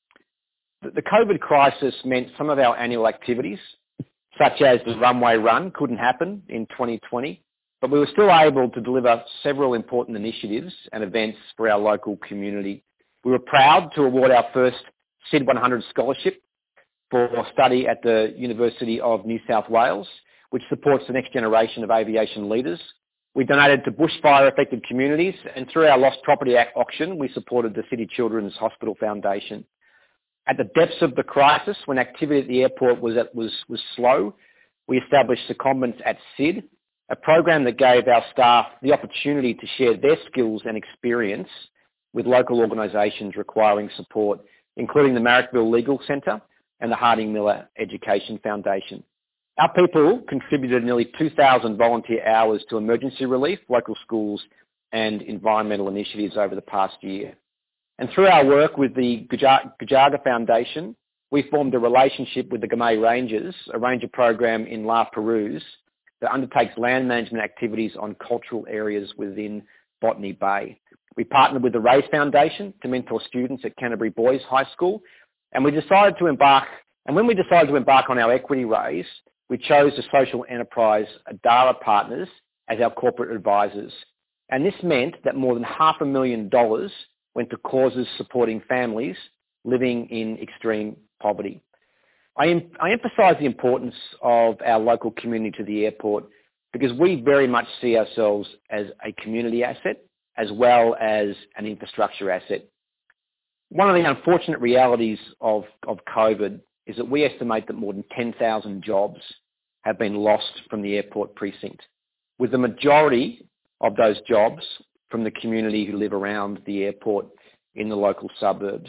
The COVID crisis meant some of our annual activities, such as the Runway Run, couldn't happen in twenty twenty, but we were still able to deliver several important initiatives and events for our local community. We were proud to award our first S I D one hundred scholarship for study at the University of New South Wales, which supports the next generation of aviation leaders. We donated to bushfire-affected communities, and through our Lost Property Act auction, we supported the City Children's Hospital Foundation. At the depths of the crisis, when activity at the airport was, at, was, was slow, we established Secondments at S I D, a program that gave our staff the opportunity to share their skills and experience with local organisations requiring support, including the Marrickville Legal Centre and the Harding Miller Education Foundation. Our people contributed nearly two thousand volunteer hours to emergency relief, local schools and environmental initiatives over the past year. And through our work with the Gujaga Foundation, we formed a relationship with the Gamay Rangers, a ranger program in La Perouse that undertakes land management activities on cultural areas within Botany Bay. We partnered with the Raise Foundation to mentor students at Canterbury Boys High School, and we decided to embark, and when we decided to embark on our equity raise, we chose the social enterprise Adara Partners as our corporate advisors. And this meant that more than half a million dollars went to causes supporting families living in extreme poverty. I, em- I emphasise the importance of our local community to the airport because we very much see ourselves as a community asset as well as an infrastructure asset. One of the unfortunate realities of, of COVID is that we estimate that more than ten thousand jobs have been lost from the airport precinct, with the majority of those jobs from the community who live around the airport in the local suburbs.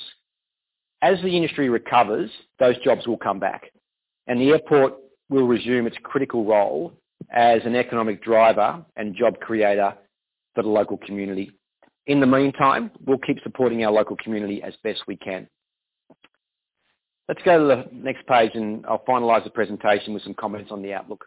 As the industry recovers, those jobs will come back, and the airport will resume its critical role as an economic driver and job creator for the local community. In the meantime, we'll keep supporting our local community as best we can. Let's go to the next page and I'll finalise the presentation with some comments on the outlook.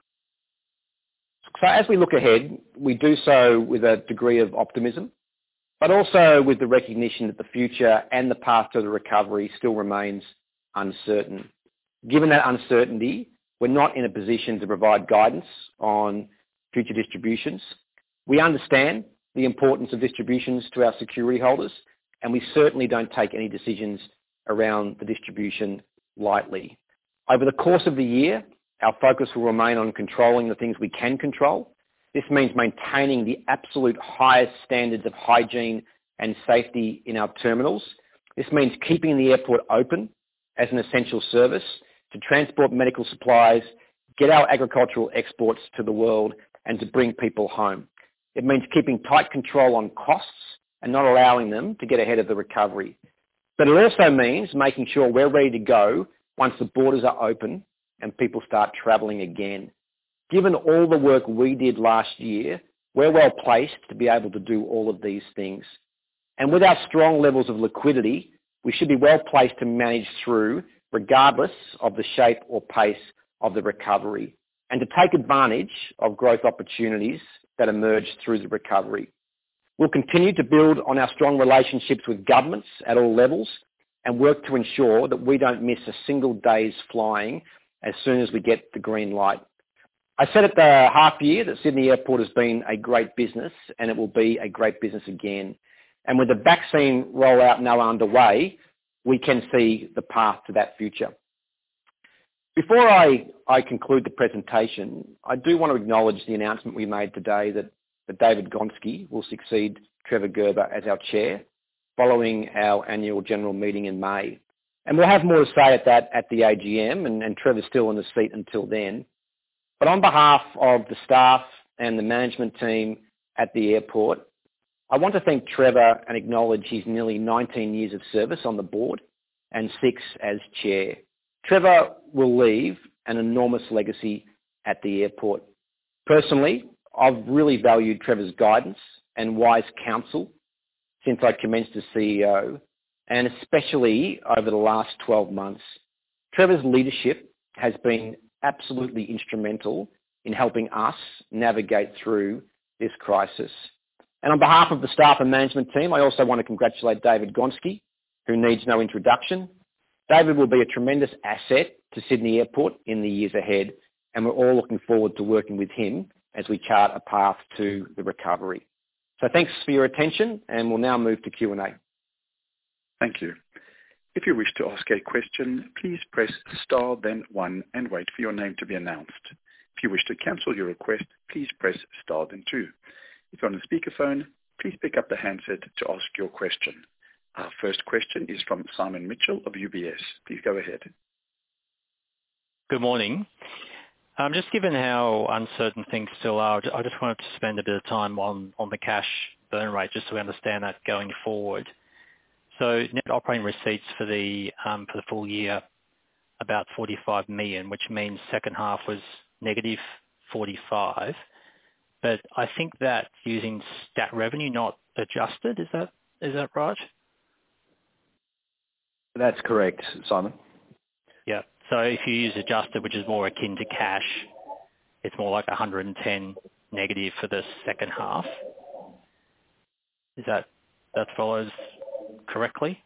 So as we look ahead, we do so with a degree of optimism, but also with the recognition that the future and the path to the recovery still remains uncertain. Given that uncertainty, we're not in a position to provide guidance on future distributions. We understand the importance of distributions to our security holders, and we certainly don't take any decisions around the distribution lightly. Over the course of the year, our focus will remain on controlling the things we can control. This means maintaining the absolute highest standards of hygiene and safety in our terminals. This means keeping the airport open as an essential service to transport medical supplies, get our agricultural exports to the world, and to bring people home. It means keeping tight control on costs and not allowing them to get ahead of the recovery. But it also means making sure we're ready to go once the borders are open and people start travelling again. Given all the work we did last year, we're well placed to be able to do all of these things. And with our strong levels of liquidity, we should be well placed to manage through regardless of the shape or pace of the recovery and to take advantage of growth opportunities that emerge through the recovery. We'll continue to build on our strong relationships with governments at all levels and work to ensure that we don't miss a single day's flying as soon as we get the green light. I said at the half year that Sydney Airport has been a great business and it will be a great business again. And with the vaccine rollout now underway, we can see the path to that future. Before I, I conclude the presentation, I do want to acknowledge the announcement we made today that, that David Gonski will succeed Trevor Gerber as our chair following our annual general meeting in May. And we'll have more to say at that at the A G M, and, and Trevor's still in the seat until then. But on behalf of the staff and the management team at the airport, I want to thank Trevor and acknowledge his nearly nineteen years of service on the board and six as chair. Trevor will leave an enormous legacy at the airport. Personally, I've really valued Trevor's guidance and wise counsel since I commenced as C E O, and especially over the last twelve months. Trevor's leadership has been absolutely instrumental in helping us navigate through this crisis. And on behalf of the staff and management team, I also want to congratulate David Gonski, who needs no introduction. David will be a tremendous asset to Sydney Airport in the years ahead, and we're all looking forward to working with him as we chart a path to the recovery. So thanks for your attention, and we'll now move to Q and A. Thank you. If you wish to ask a question, please press star then one and wait for your name to be announced. If you wish to cancel your request, please press star then two. If you're on a speakerphone, please pick up the handset to ask your question. Our first question is from Simon Mitchell of U B S. Please go ahead. Good morning. Um, just given how uncertain things still are, I just wanted to spend a bit of time on, on the cash burn rate, just so we understand that going forward. So net operating receipts for the um, for the full year, about forty-five million, which means second half was negative forty-five. But I think that's using stat revenue, not adjusted. Is that is that right? That's correct, Simon. Yeah. So if you use adjusted, which is more akin to cash, it's more like one hundred ten negative for the second half. Is that that follows correctly?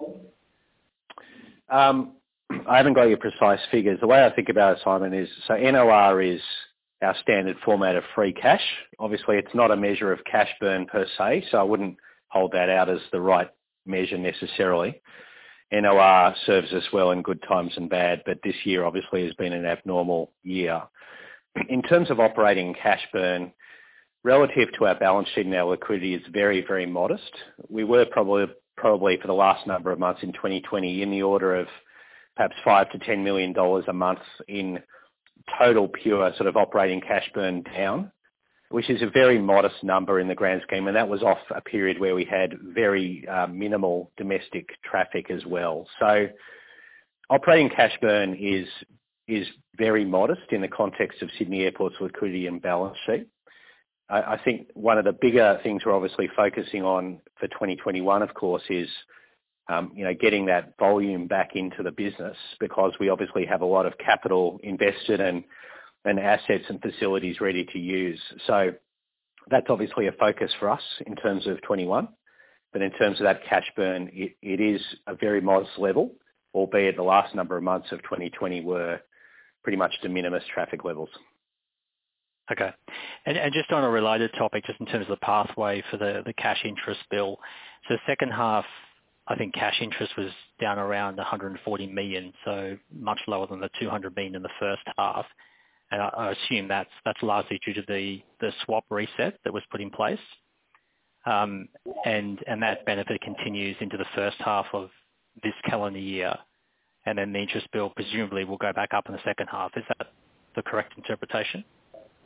Um, I haven't got your precise figures. The way I think about it, Simon, is so N O R is our standard format of free cash. Obviously, it's not a measure of cash burn per se, so I wouldn't hold that out as the right measure necessarily. N O R serves us well in good times and bad, but this year obviously has been an abnormal year. In terms of operating cash burn, relative to our balance sheet and our liquidity, it's very, very modest. We were probably probably for the last number of months in twenty twenty in the order of perhaps five to ten million dollars a month in total pure sort of operating cash burn down, which is a very modest number in the grand scheme, and that was off a period where we had very uh, minimal domestic traffic as well. So operating cash burn is is very modest in the context of Sydney Airport's liquidity and balance sheet. I think one of the bigger things we're obviously focusing on for twenty twenty-one, of course, is um, you know getting that volume back into the business, because we obviously have a lot of capital invested and and assets and facilities ready to use. So that's obviously a focus for us in terms of twenty-one. But in terms of that cash burn, it, it is a very modest level, albeit the last number of months of twenty twenty were pretty much de minimis traffic levels. Okay. And, and just on a related topic, just in terms of the pathway for the, the cash interest bill. So second half, I think cash interest was down around one hundred forty million, so much lower than the two hundred million in the first half. And I, I assume that's that's largely due to the, the swap reset that was put in place. Um, and, and that benefit continues into the first half of this calendar year. And then the interest bill presumably will go back up in the second half. Is that the correct interpretation?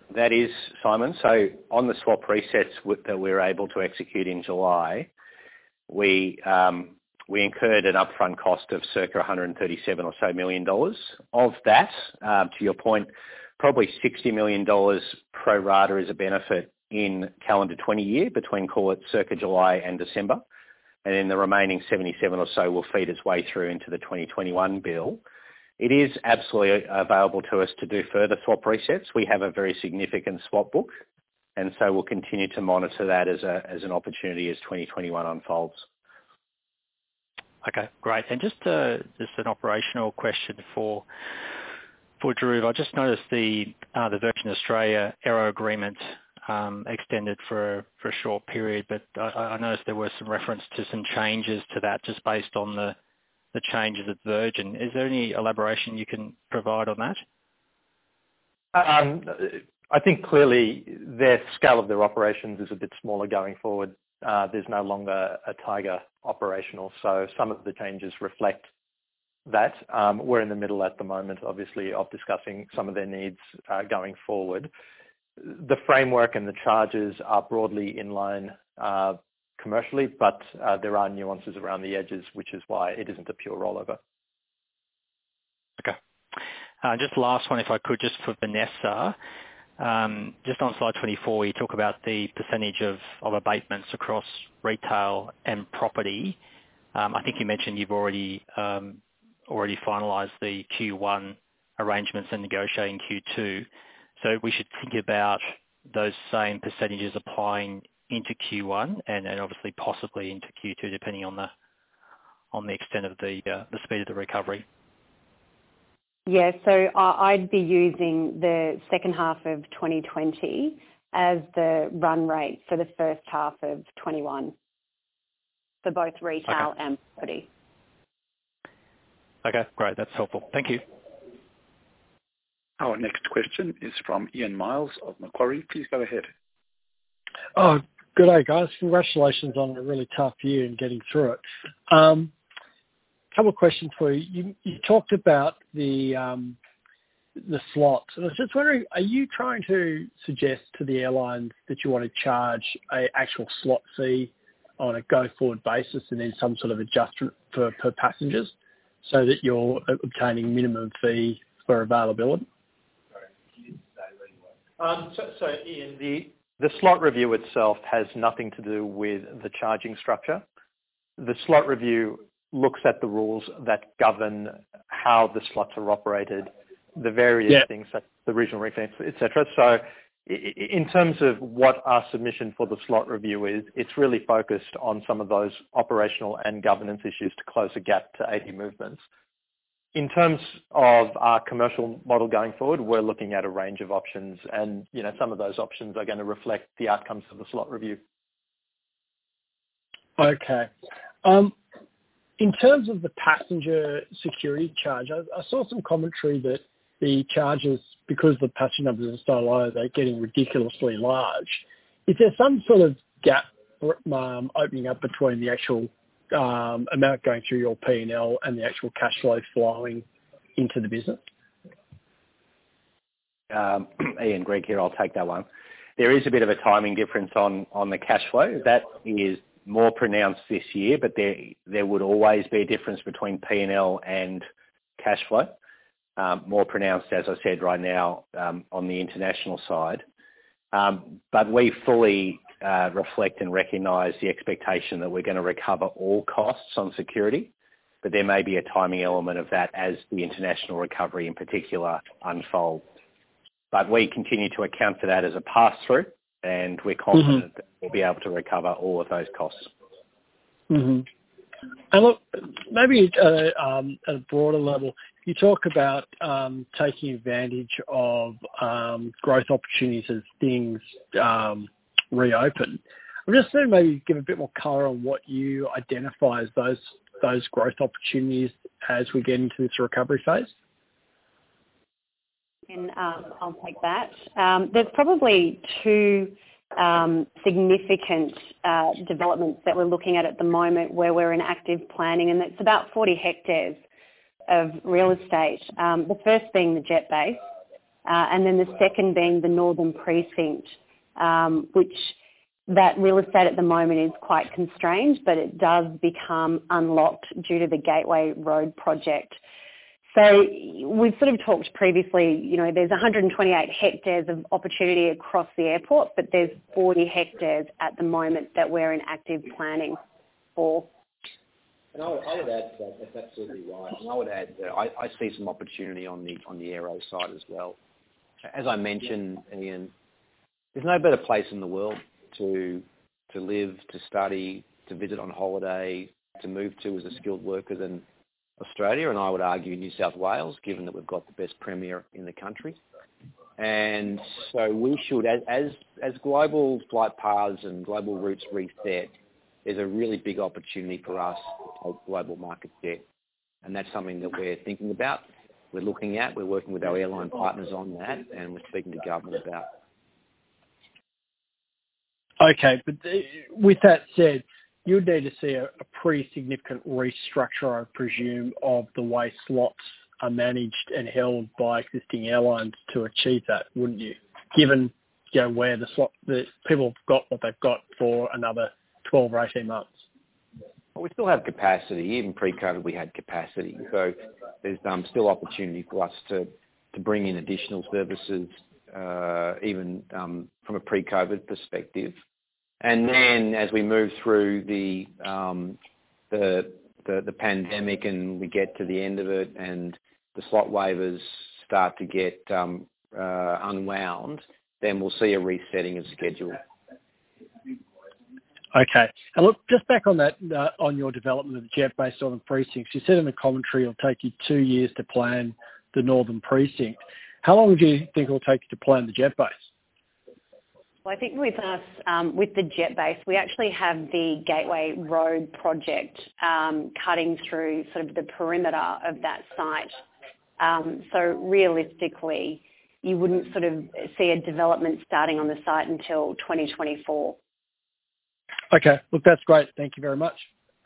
That is, Simon. So on the swap resets that we were able to execute in July, we um, we incurred an upfront cost of circa one hundred thirty-seven or so million dollars. Of that, um, to your point, probably sixty million dollars pro rata is a benefit in calendar twenty year between, call it, circa July and December. And then the remaining seventy-seven or so will feed its way through into the twenty twenty-one bill. It is absolutely available to us to do further swap resets. We have a very significant swap book, and so we'll continue to monitor that as a as an opportunity as twenty twenty-one unfolds. Okay, great. And just uh, just an operational question for for Dhruv. I just noticed the uh, the Virgin Australia Aero agreement um, extended for for a short period, but I, I noticed there was some reference to some changes to that just based on the the changes at Virgin. Is there any elaboration you can provide on that? Um, I think clearly their scale of their operations is a bit smaller going forward. Uh, there's no longer a Tiger operational, so some of the changes reflect that. Um, we're in the middle at the moment, obviously, of discussing some of their needs uh, going forward. The framework and the charges are broadly in line uh, commercially, but uh, there are nuances around the edges, which is why it isn't a pure rollover. Okay. Uh, just last one, if I could, just for Vanessa. Um, just on slide twenty-four, you talk about the percentage of, of abatements across retail and property. Um, I think you mentioned you've already um, already finalised the Q one arrangements and negotiating Q two. So we should think about those same percentages applying into Q one and, and obviously possibly into Q two, depending on the on the extent of the uh, the speed of the recovery. Yeah, so I'd be using the second half of twenty twenty as the run rate for the first half of twenty-one for both retail okay. and property. Okay, great. That's helpful. Thank you. Our next question is from Ian Miles of Macquarie. Please go ahead. Oh, good day, guys. Congratulations on a really tough year and getting through it. Um, couple of questions for you. You, you talked about the um, the slots, and I was just wondering, are you trying to suggest to the airlines that you want to charge a actual slot fee on a go-forward basis and then some sort of adjustment for per passengers so that you're obtaining minimum fee for availability? Um, so, so, Ian, the, the slot review itself has nothing to do with the charging structure. The slot review looks at the rules that govern how the slots are operated, the various yeah. things, such as the regional ring fence, et cetera. So in terms of what our submission for the slot review is, it's really focused on some of those operational and governance issues to close the gap to eighty movements. In terms of our commercial model going forward, we're looking at a range of options, and you know some of those options are going to reflect the outcomes of the slot review. Okay. Um, in terms of the passenger security charge, I, I saw some commentary that the charges, because the passenger numbers are so low, they're getting ridiculously large. Is there some sort of gap um, opening up between the actual um, amount going through your P and L and the actual cash flow flowing into the business? Um, Ian, Greg here, I'll take that one. There is a bit of a timing difference on, on the cash flow. That is more pronounced this year, but there there would always be a difference between P and L and cash flow. Um, more pronounced, as I said, right now um, on the international side. Um, but we fully uh, reflect and recognise the expectation that we're going to recover all costs on security, but there may be a timing element of that as the international recovery in particular unfolds. But we continue to account for that as a pass-through, and we're confident mm-hmm. that we'll be able to recover all of those costs. Mm-hmm. And look, maybe uh, um, at a broader level, you talk about um, taking advantage of um, growth opportunities as things um, reopen. I'm just going to maybe give a bit more colour on what you identify as those those growth opportunities as we get into this recovery phase. And um, I'll take that. Um, there's probably two um, significant uh, developments that we're looking at at the moment where we're in active planning, and it's about forty hectares of real estate. Um, the first being the jet base, Uh, and then the second being the Northern Precinct, um, which that real estate at the moment is quite constrained, but it does become unlocked due to the Gateway Road project. So we've sort of talked previously, you know, there's one hundred twenty-eight hectares of opportunity across the airport, but there's forty hectares at the moment that we're in active planning for. And I would, I would add to that, that's absolutely right. And I would add that I, I see some opportunity on the on the aero side as well. As I mentioned, Ian, there's no better place in the world to to live, to study, to visit on holiday, to move to as a skilled worker than Australia, and I would argue New South Wales, given that we've got the best premier in the country. And so we should, as as, as global flight paths and global routes reset, there's a really big opportunity for us to take global market share. And that's something that we're thinking about, we're looking at, we're working with our airline partners on that, and we're speaking to government about. Okay, but with that said, you would need to see a, a pretty significant restructure, I presume, of the way slots are managed and held by existing airlines to achieve that, wouldn't you? Given, you know, where the slot, the people have got what they've got for another twelve or eighteen months. Well, we still have capacity. Even pre-COVID, we had capacity. So there's um, still opportunity for us to, to bring in additional services, uh, even um, from a pre-COVID perspective. And then as we move through the, um, the the the pandemic and we get to the end of it and the slot waivers start to get um, uh, unwound, then we'll see a resetting of schedule. Okay. And look, just back on that, uh, on your development of the jet based on the precincts, you said in the commentary it'll take you two years to plan the Northern Precinct. How long do you think it'll take you to plan the jet base? Well, I think with us, um, with the jet base, we actually have the Gateway Road project um, cutting through sort of the perimeter of that site. Um, so realistically, you wouldn't sort of see a development starting on the site until twenty twenty-four. Okay, look, that's great. Thank you very much.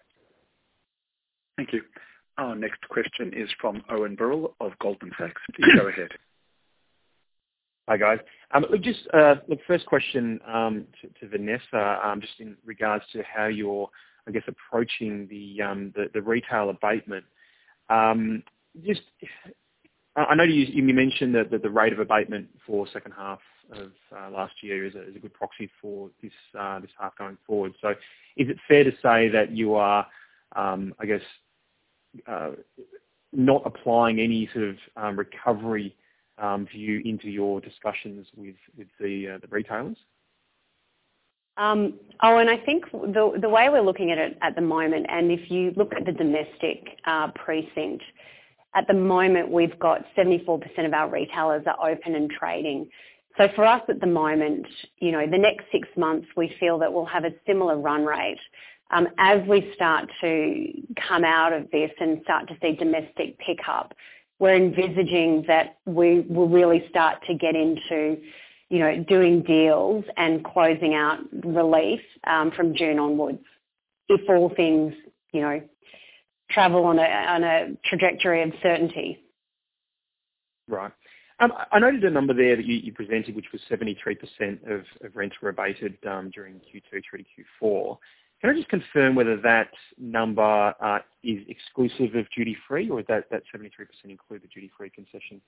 Thank you. Our next question is from Owen Burrell of Goldman Sachs. Please go ahead. Hi, guys. Um, look, just uh, look, first question um, to, to Vanessa, um, just in regards to how you're, I guess, approaching the um, the, the retail abatement. Um, just, I know you, you mentioned that the, the rate of abatement for second half of uh, last year is a, is a good proxy for this uh, this half going forward. So, is it fair to say that you are, um, I guess, uh, not applying any sort of um, recovery Um, view into your discussions with with the uh, the retailers? Um, oh, and I think the the way we're looking at it at the moment, and if you look at the domestic uh, precinct, at the moment we've got seventy-four percent of our retailers are open and trading. So for us at the moment, you know, the next six months we feel that we'll have a similar run rate. Um, as we start to come out of this and start to see domestic pickup, we're envisaging that we will really start to get into, you know, doing deals and closing out relief um, from June onwards, if all things, you know, travel on a, on a trajectory of certainty. Right. Um, I noted a number there that you, you presented, which was seventy-three percent of, of rents were abated um, during Q two through to Q four. Can I just confirm whether that number uh, is exclusive of duty-free, or does that, that seventy-three percent include the duty-free concession?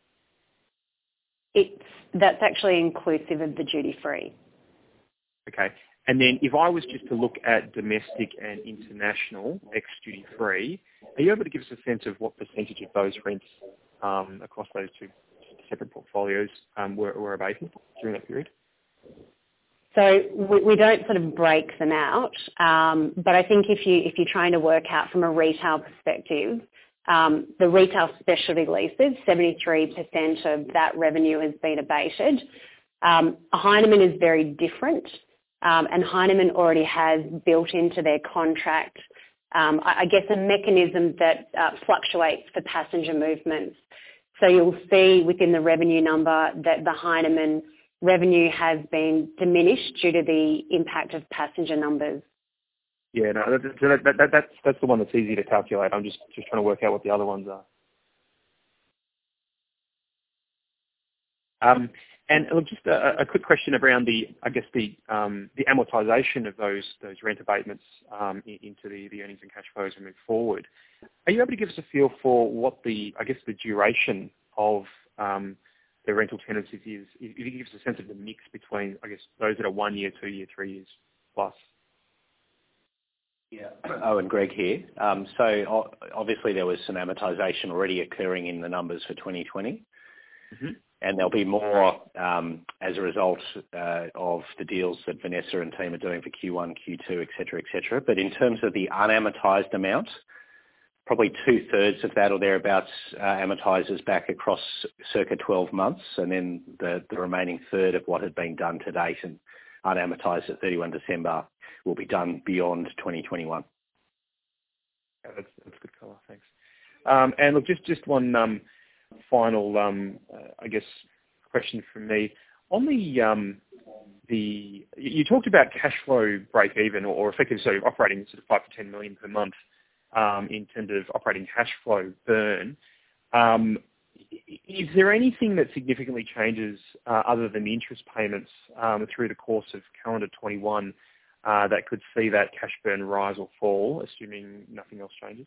It's, that's actually inclusive of the duty-free. Okay. And then if I was just to look at domestic and international, ex-duty-free, are you able to give us a sense of what percentage of those rents um, across those two separate portfolios um, were, were abated during that period? So we, we don't sort of break them out, um, but I think if you if you're trying to work out from a retail perspective, um, the retail specialty leases, seventy-three percent of that revenue has been abated. Um, Heinemann is very different, um, and Heinemann already has built into their contract, um, I, I guess, a mechanism that uh, fluctuates for passenger movements. So you'll see within the revenue number that the Heinemann revenue has been diminished due to the impact of passenger numbers. Yeah, no, that, that, that, that, that's that's the one that's easy to calculate. I'm just, just trying to work out what the other ones are. Um, and look, just a, a quick question around the, I guess the um, the amortisation of those those rent abatements um, into the, the earnings and cash flows moving forward. Are you able to give us a feel for what the, I guess, the duration of um, the rental tenancies is? If you could give us a sense of the mix between, I guess, those that are one year, two year, three years plus. Yeah. Owen, Greg here. Um, so obviously there was some amortisation already occurring in the numbers for twenty twenty. Mm-hmm. And there'll be more um, as a result uh, of the deals that Vanessa and team are doing for Q one, Q two, et cetera, et cetera. But in terms of the unamortised amount, probably two-thirds of that or thereabouts uh, amortises back across circa twelve months, and then the, the remaining third of what had been done to date and unamortised at thirty-first December will be done beyond twenty twenty-one. Yeah, that's, that's good colour, thanks. Um, and look, just, just one um, final, um, uh, I guess, question from me. On the, um, the you talked about cash flow break even or, or effectively sort of operating sort of five to ten million per month um, in terms of operating cash flow burn. Um, is there anything that significantly changes uh, other than the interest payments um, through the course of calendar twenty-one uh, that could see that cash burn rise or fall, assuming nothing else changes?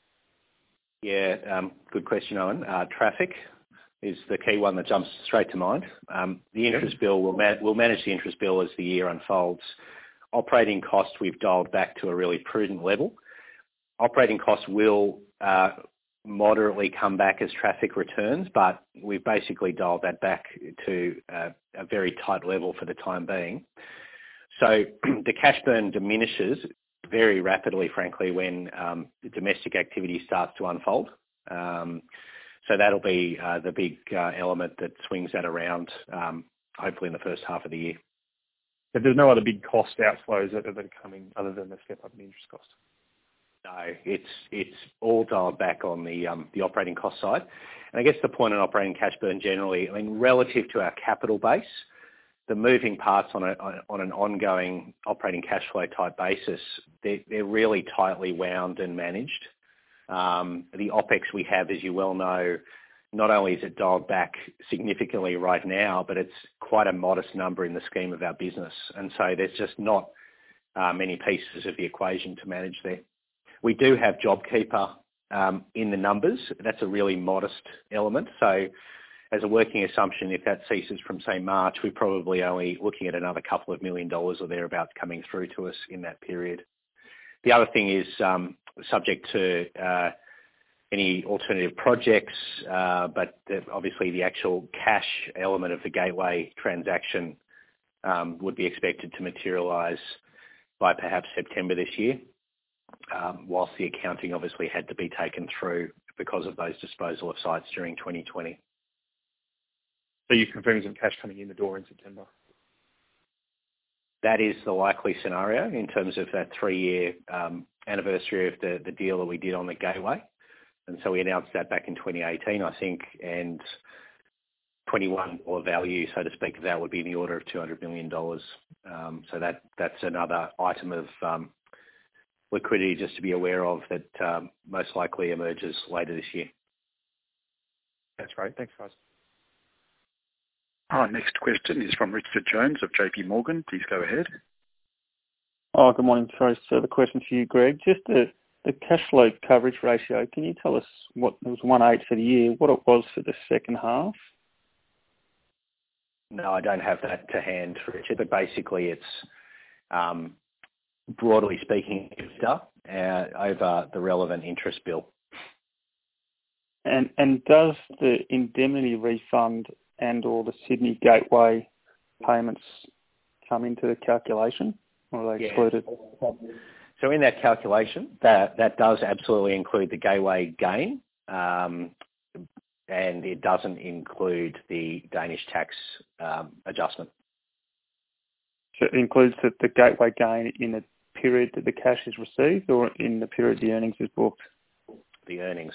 Yeah, um, good question, Owen. Uh, traffic is the key one that jumps straight to mind. Um, the interest yeah. bill, will man- we'll manage the interest bill as the year unfolds. Operating costs, we've dialed back to a really prudent level. Operating costs will uh, moderately come back as traffic returns, but we've basically dialed that back to uh, a very tight level for the time being. So the cash burn diminishes very rapidly, frankly, when um, the domestic activity starts to unfold. Um, so that'll be uh, the big uh, element that swings that around, um, hopefully in the first half of the year. But there's no other big cost outflows that are coming other than the step up in interest cost? No, it's it's all dialed back on the um, the operating cost side. And I guess the point on operating cash burn generally, I mean, relative to our capital base, the moving parts on a on an ongoing operating cash flow type basis, they're, they're really tightly wound and managed. Um, the OPEX we have, as you well know, not only is it dialed back significantly right now, but it's quite a modest number in the scheme of our business. And so there's just not uh, many pieces of the equation to manage there. We do have JobKeeper um, in the numbers. That's a really modest element. So as a working assumption, if that ceases from, say, March, we're probably only looking at another couple of million dollars or thereabouts coming through to us in that period. The other thing is um, subject to uh, any alternative projects, uh, but the, obviously the actual cash element of the Gateway transaction um, would be expected to materialise by perhaps September this year, um, whilst the accounting obviously had to be taken through because of those disposal of sites during twenty twenty. So you're confirming some cash coming in the door in September? That is the likely scenario in terms of that three-year um, anniversary of the, the deal that we did on the Gateway. And so we announced that back in twenty eighteen, I think, and twenty-one, or value, so to speak, of that would be in the order of two hundred million dollars. Um, so that that's another item of um, liquidity just to be aware of that um, most likely emerges later this year. That's great. Thanks, guys. Our next question is from Richard Jones of J P Morgan. Please go ahead. Oh, good morning. Sorry, so the question for you, Greg. Just the, the cash flow coverage ratio, can you tell us what, it was one eight for the year, what it was for the second half? No, I don't have that to hand, Richard, but basically it's, um, broadly speaking, uh, over the relevant interest bill. And and does the indemnity refund and or the Sydney Gateway payments come into the calculation, or are they yeah. excluded? So in that calculation, that, that does absolutely include the Gateway gain, um, and it doesn't include the Danish tax um, adjustment. So it includes the, the Gateway gain in the period that the cash is received, or in the period the earnings is booked? The earnings.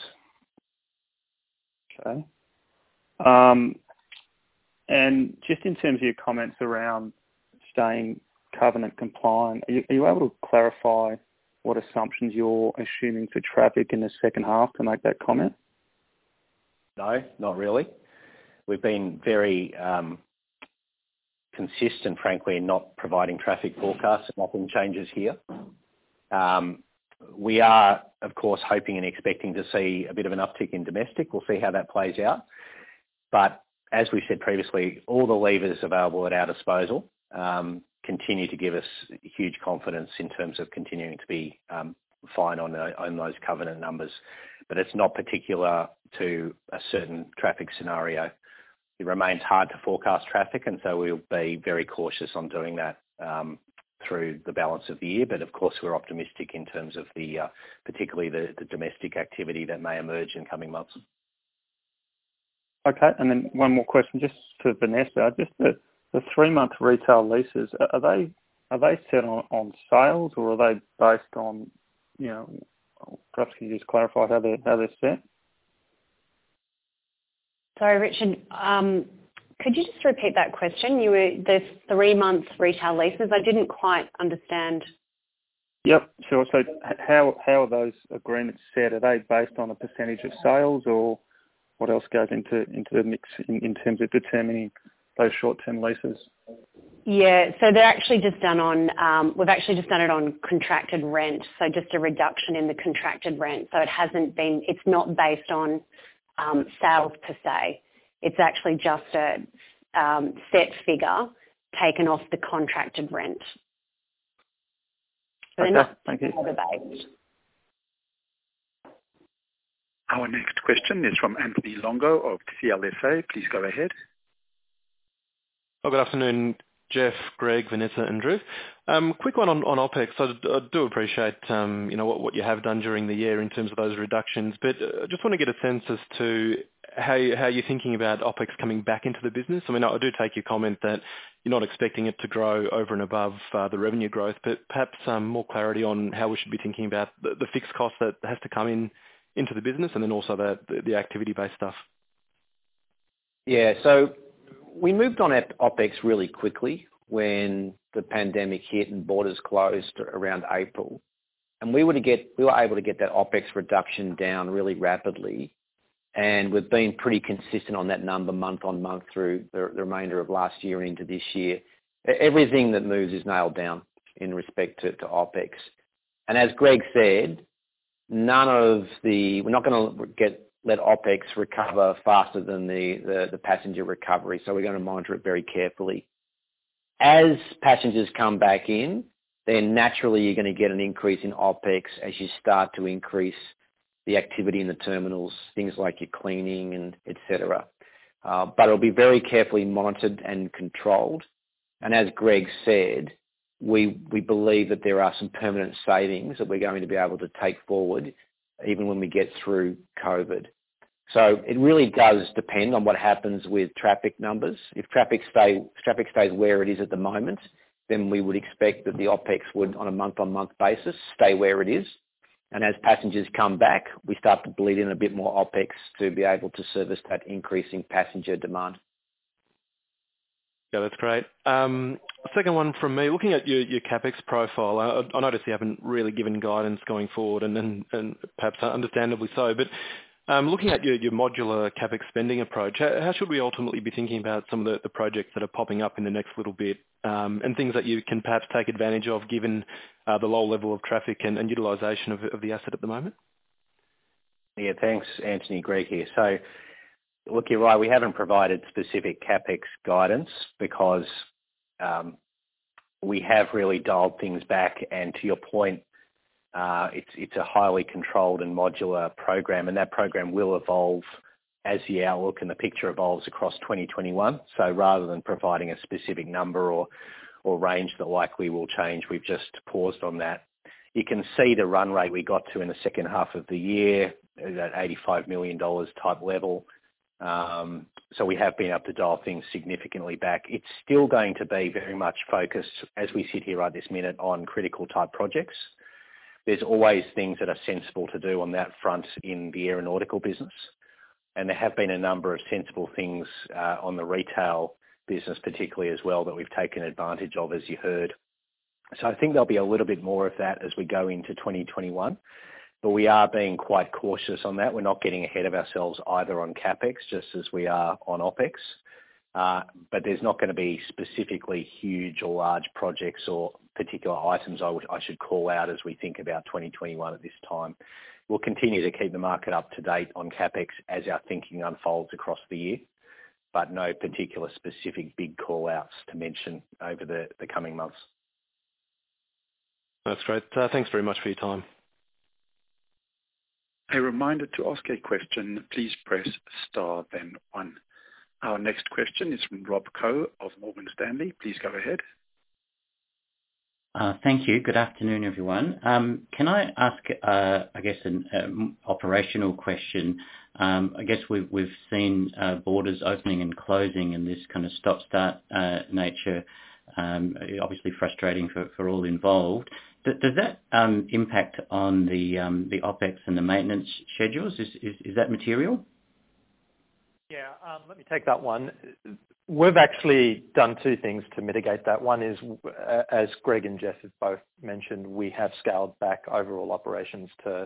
Okay. Um, and just in terms of your comments around staying covenant compliant, are you, are you able to clarify what assumptions you're assuming for traffic in the second half to make that comment? No, not really. we've been very um, consistent, frankly, in not providing traffic forecasts. Nothing changes here. Um, we are, of course, hoping and expecting to see a bit of an uptick in domestic. We'll see how that plays out. But as we said previously, all the levers available at our disposal um, continue to give us huge confidence in terms of continuing to be um, fine on, the, on those covenant numbers. But it's not particular to a certain traffic scenario. It remains hard to forecast traffic, and so we'll be very cautious on doing that um, through the balance of the year. But of course, we're optimistic in terms of the, uh, particularly the, the domestic activity that may emerge in coming months. Okay, and then one more question, just for Vanessa. Just the, the three-month retail leases, are they are they set on, on sales, or are they based on, you know, perhaps can you just clarify how they're how they're set? Sorry, Richard. Um, could you just repeat that question? You were the three-month retail leases. I didn't quite understand. Yep, sure. So how how are those agreements set? Are they based on a percentage of sales, or what else goes into into the mix in, in terms of determining those short-term leases? Yeah, so they're actually just done on, um, we've actually just done it on contracted rent, so just a reduction in the contracted rent. So it hasn't been, it's not based on um, sales per se. It's actually just a um, set figure taken off the contracted rent. So okay, they're not thank you. based. Our next question is from Anthony Longo of C L S A. Please go ahead. Oh, good afternoon, Jeff, Greg, Vanessa and Drew. Um, quick one on, on OPEX. I, I do appreciate um, you know, what, what you have done during the year in terms of those reductions, but I just want to get a sense as to how, you, how you're thinking about OPEX coming back into the business. I mean, I do take your comment that you're not expecting it to grow over and above uh, the revenue growth, but perhaps um, more clarity on how we should be thinking about the, the fixed cost that has to come in into the business, and then also the, the, the activity-based stuff. Yeah, so we moved on OPEX really quickly when the pandemic hit and borders closed around April. And we were, to get, we were able to get that OPEX reduction down really rapidly. And we've been pretty consistent on that number month on month through the, the remainder of last year and into this year. Everything that moves is nailed down in respect to, to OPEX. And as Greg said, none of the, we're not going to get let OPEX recover faster than the, the, the passenger recovery. So we're going to monitor it very carefully. As passengers come back in, then naturally you're going to get an increase in OPEX as you start to increase the activity in the terminals, things like your cleaning and et cetera. Uh, but it'll be very carefully monitored and controlled. And as Greg said, we, we believe that there are some permanent savings that we're going to be able to take forward even when we get through COVID. So it really does depend on what happens with traffic numbers. If traffic stay if traffic stays where it is at the moment, then we would expect that the OPEX would, on a month-on-month basis, stay where it is. And as passengers come back, we start to bleed in a bit more OPEX to be able to service that increasing passenger demand. Yeah, that's great. Um, second one from me, looking at your, your CapEx profile, I, I noticed you haven't really given guidance going forward, and, and, and perhaps understandably so, but um, looking at your, your modular CapEx spending approach, how, how should we ultimately be thinking about some of the, the projects that are popping up in the next little bit, um, and things that you can perhaps take advantage of given uh, the low level of traffic and, and utilisation of, of the asset at the moment? Yeah, thanks, Anthony. Greg here. So, look, you're right. We haven't provided specific CapEx guidance because um, we have really dialed things back. And to your point, uh, it's it's a highly controlled and modular program, and that program will evolve as the outlook and the picture evolves across twenty twenty-one. So rather than providing a specific number or or range that likely will change, we've just paused on that. You can see the run rate we got to in the second half of the year, that eighty-five million dollars type level. Um, so we have been able to dial things significantly back. It's still going to be very much focused, as we sit here right this minute, on critical type projects. There's always things that are sensible to do on that front in the aeronautical business. And there have been a number of sensible things uh, on the retail business particularly as well that we've taken advantage of, as you heard. So I think there'll be a little bit more of that as we go into twenty twenty-one. but we are being quite cautious on that. We're not getting ahead of ourselves either on CapEx, just as we are on OpEx. Uh, but there's not going to be specifically huge or large projects or particular items I, would, I should call out as we think about twenty twenty-one at this time. We'll continue to keep the market up to date on CapEx as our thinking unfolds across the year, but no particular specific big call-outs to mention over the, the coming months. That's great. Uh, thanks very much for your time. A reminder to ask a question, please press star then one. Our next question is from Rob Coe of Morgan Stanley. Please go ahead. Uh, thank you. Good afternoon, everyone. Um, can I ask, uh, I guess, an um, operational question? Um, I guess we've, we've seen uh, borders opening and closing and this kind of stop-start uh, nature, um, obviously frustrating for, for all involved. D- does that um, impact on the um, the OpEx and the maintenance schedules? Is, is, is that material? Yeah, um, let me take that one. We've actually done two things to mitigate that. One is, uh, as Greg and Jeff have both mentioned, we have scaled back overall operations to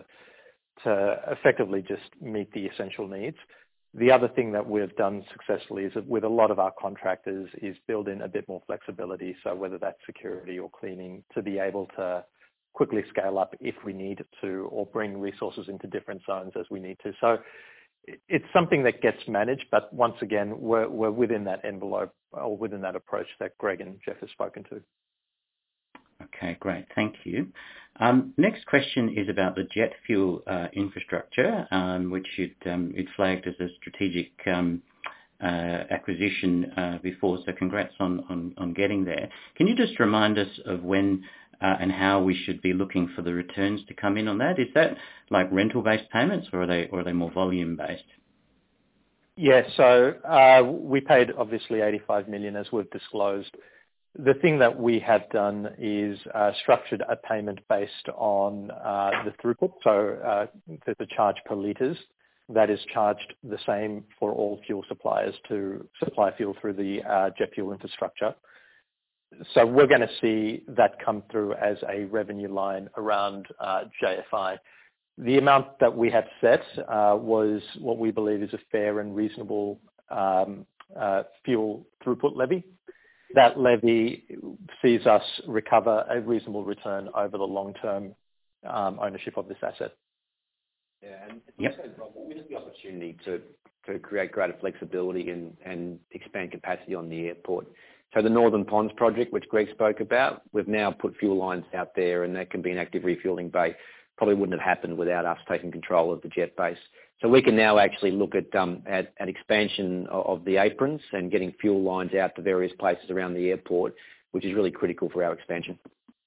to effectively just meet the essential needs. The other thing that we've done successfully is with a lot of our contractors is build in a bit more flexibility. So whether that's security or cleaning, to be able to quickly scale up if we need to, or bring resources into different zones as we need to. So it's something that gets managed, but once again, we're, we're within that envelope or within that approach that Greg and Jeff have spoken to. Okay, great. Thank you. Um, next question is about the jet fuel uh, infrastructure, um, which you'd, um, you'd flagged as a strategic um, uh, acquisition uh, before, so congrats on, on, on getting there. Can you just remind us of when uh, and how we should be looking for the returns to come in on that? Is that like rental-based payments, or are they, or are they more volume-based? Yeah, so uh, we paid obviously eighty-five million dollars as we've disclosed. The thing that we have done is uh, structured a payment based on uh, the throughput, so uh, the, the charge per litres. That is charged the same for all fuel suppliers to supply fuel through the uh, jet fuel infrastructure. So we're going to see that come through as a revenue line around uh, J F I. The amount that we had set uh, was what we believe is a fair and reasonable um, uh, fuel throughput levy. That levy sees us recover a reasonable return over the long-term um, ownership of this asset. Yeah, and yep. also, Rob, we have the opportunity to, to create greater flexibility and, and expand capacity on the airport. So the Northern Ponds project, which Greg spoke about, we've now put fuel lines out there, and that can be an active refuelling bay. Probably wouldn't have happened without us taking control of the jet base. So we can now actually look at um, at, at expansion of, of the aprons and getting fuel lines out to various places around the airport, which is really critical for our expansion.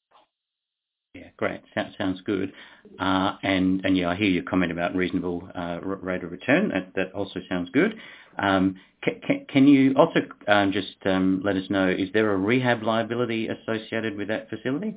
Yeah, great. Sounds sounds good. Uh, and and yeah, I hear your comment about reasonable uh, rate of return. That that also sounds good. Um, can, can, can you also um, just um, let us know, is there a rehab liability associated with that facility?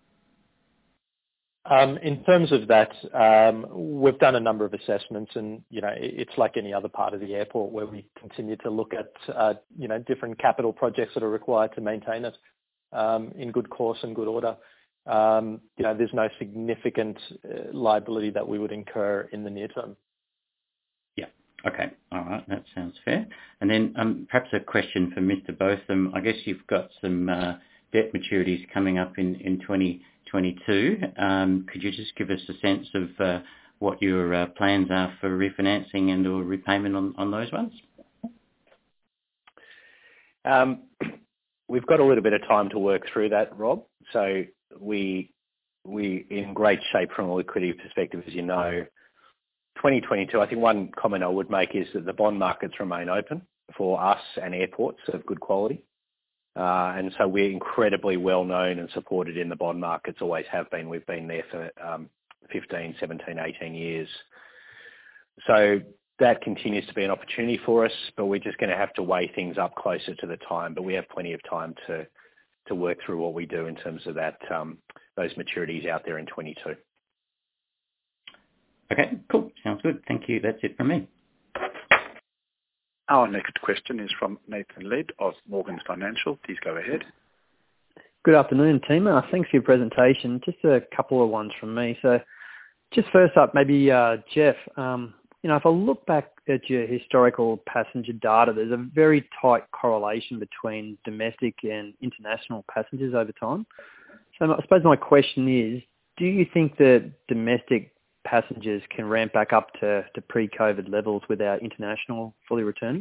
Um, in terms of that, um, we've done a number of assessments, and you know, it's like any other part of the airport where we continue to look at uh, you know, different capital projects that are required to maintain it um, in good course and good order. Um, you know, there's no significant uh, liability that we would incur in the near term. Yeah. Okay. All right. That sounds fair. And then um, perhaps a question for Mister Botham. I guess you've got some uh, debt maturities coming up in in twenty twenty-two. Um, could you just give us a sense of uh, what your uh, plans are for refinancing and or repayment on, on those ones? Um, we've got a little bit of time to work through that, Rob. So we we in great shape from a liquidity perspective, as you know. twenty twenty-two, I think one comment I would make is that the bond markets remain open for us and airports of good quality. Uh, and so we're incredibly well known and supported in the bond markets, always have been. We've been there for um, fifteen, seventeen, eighteen years. So that continues to be an opportunity for us, but we're just going to have to weigh things up closer to the time. But we have plenty of time to to work through what we do in terms of that um, those maturities out there in twenty-two. Okay, cool. Sounds good. Thank you. That's it from me. Our next question is from Nathan Lead of Morgans Financial. Please go ahead. Good afternoon, team. Uh, thanks for your presentation. Just a couple of ones from me. So just first up, maybe uh, Jeff, um, you know, if I look back at your historical passenger data, there's a very tight correlation between domestic and international passengers over time. So I suppose my question is, do you think that domestic passengers can ramp back up to, to pre-COVID levels without international fully returning?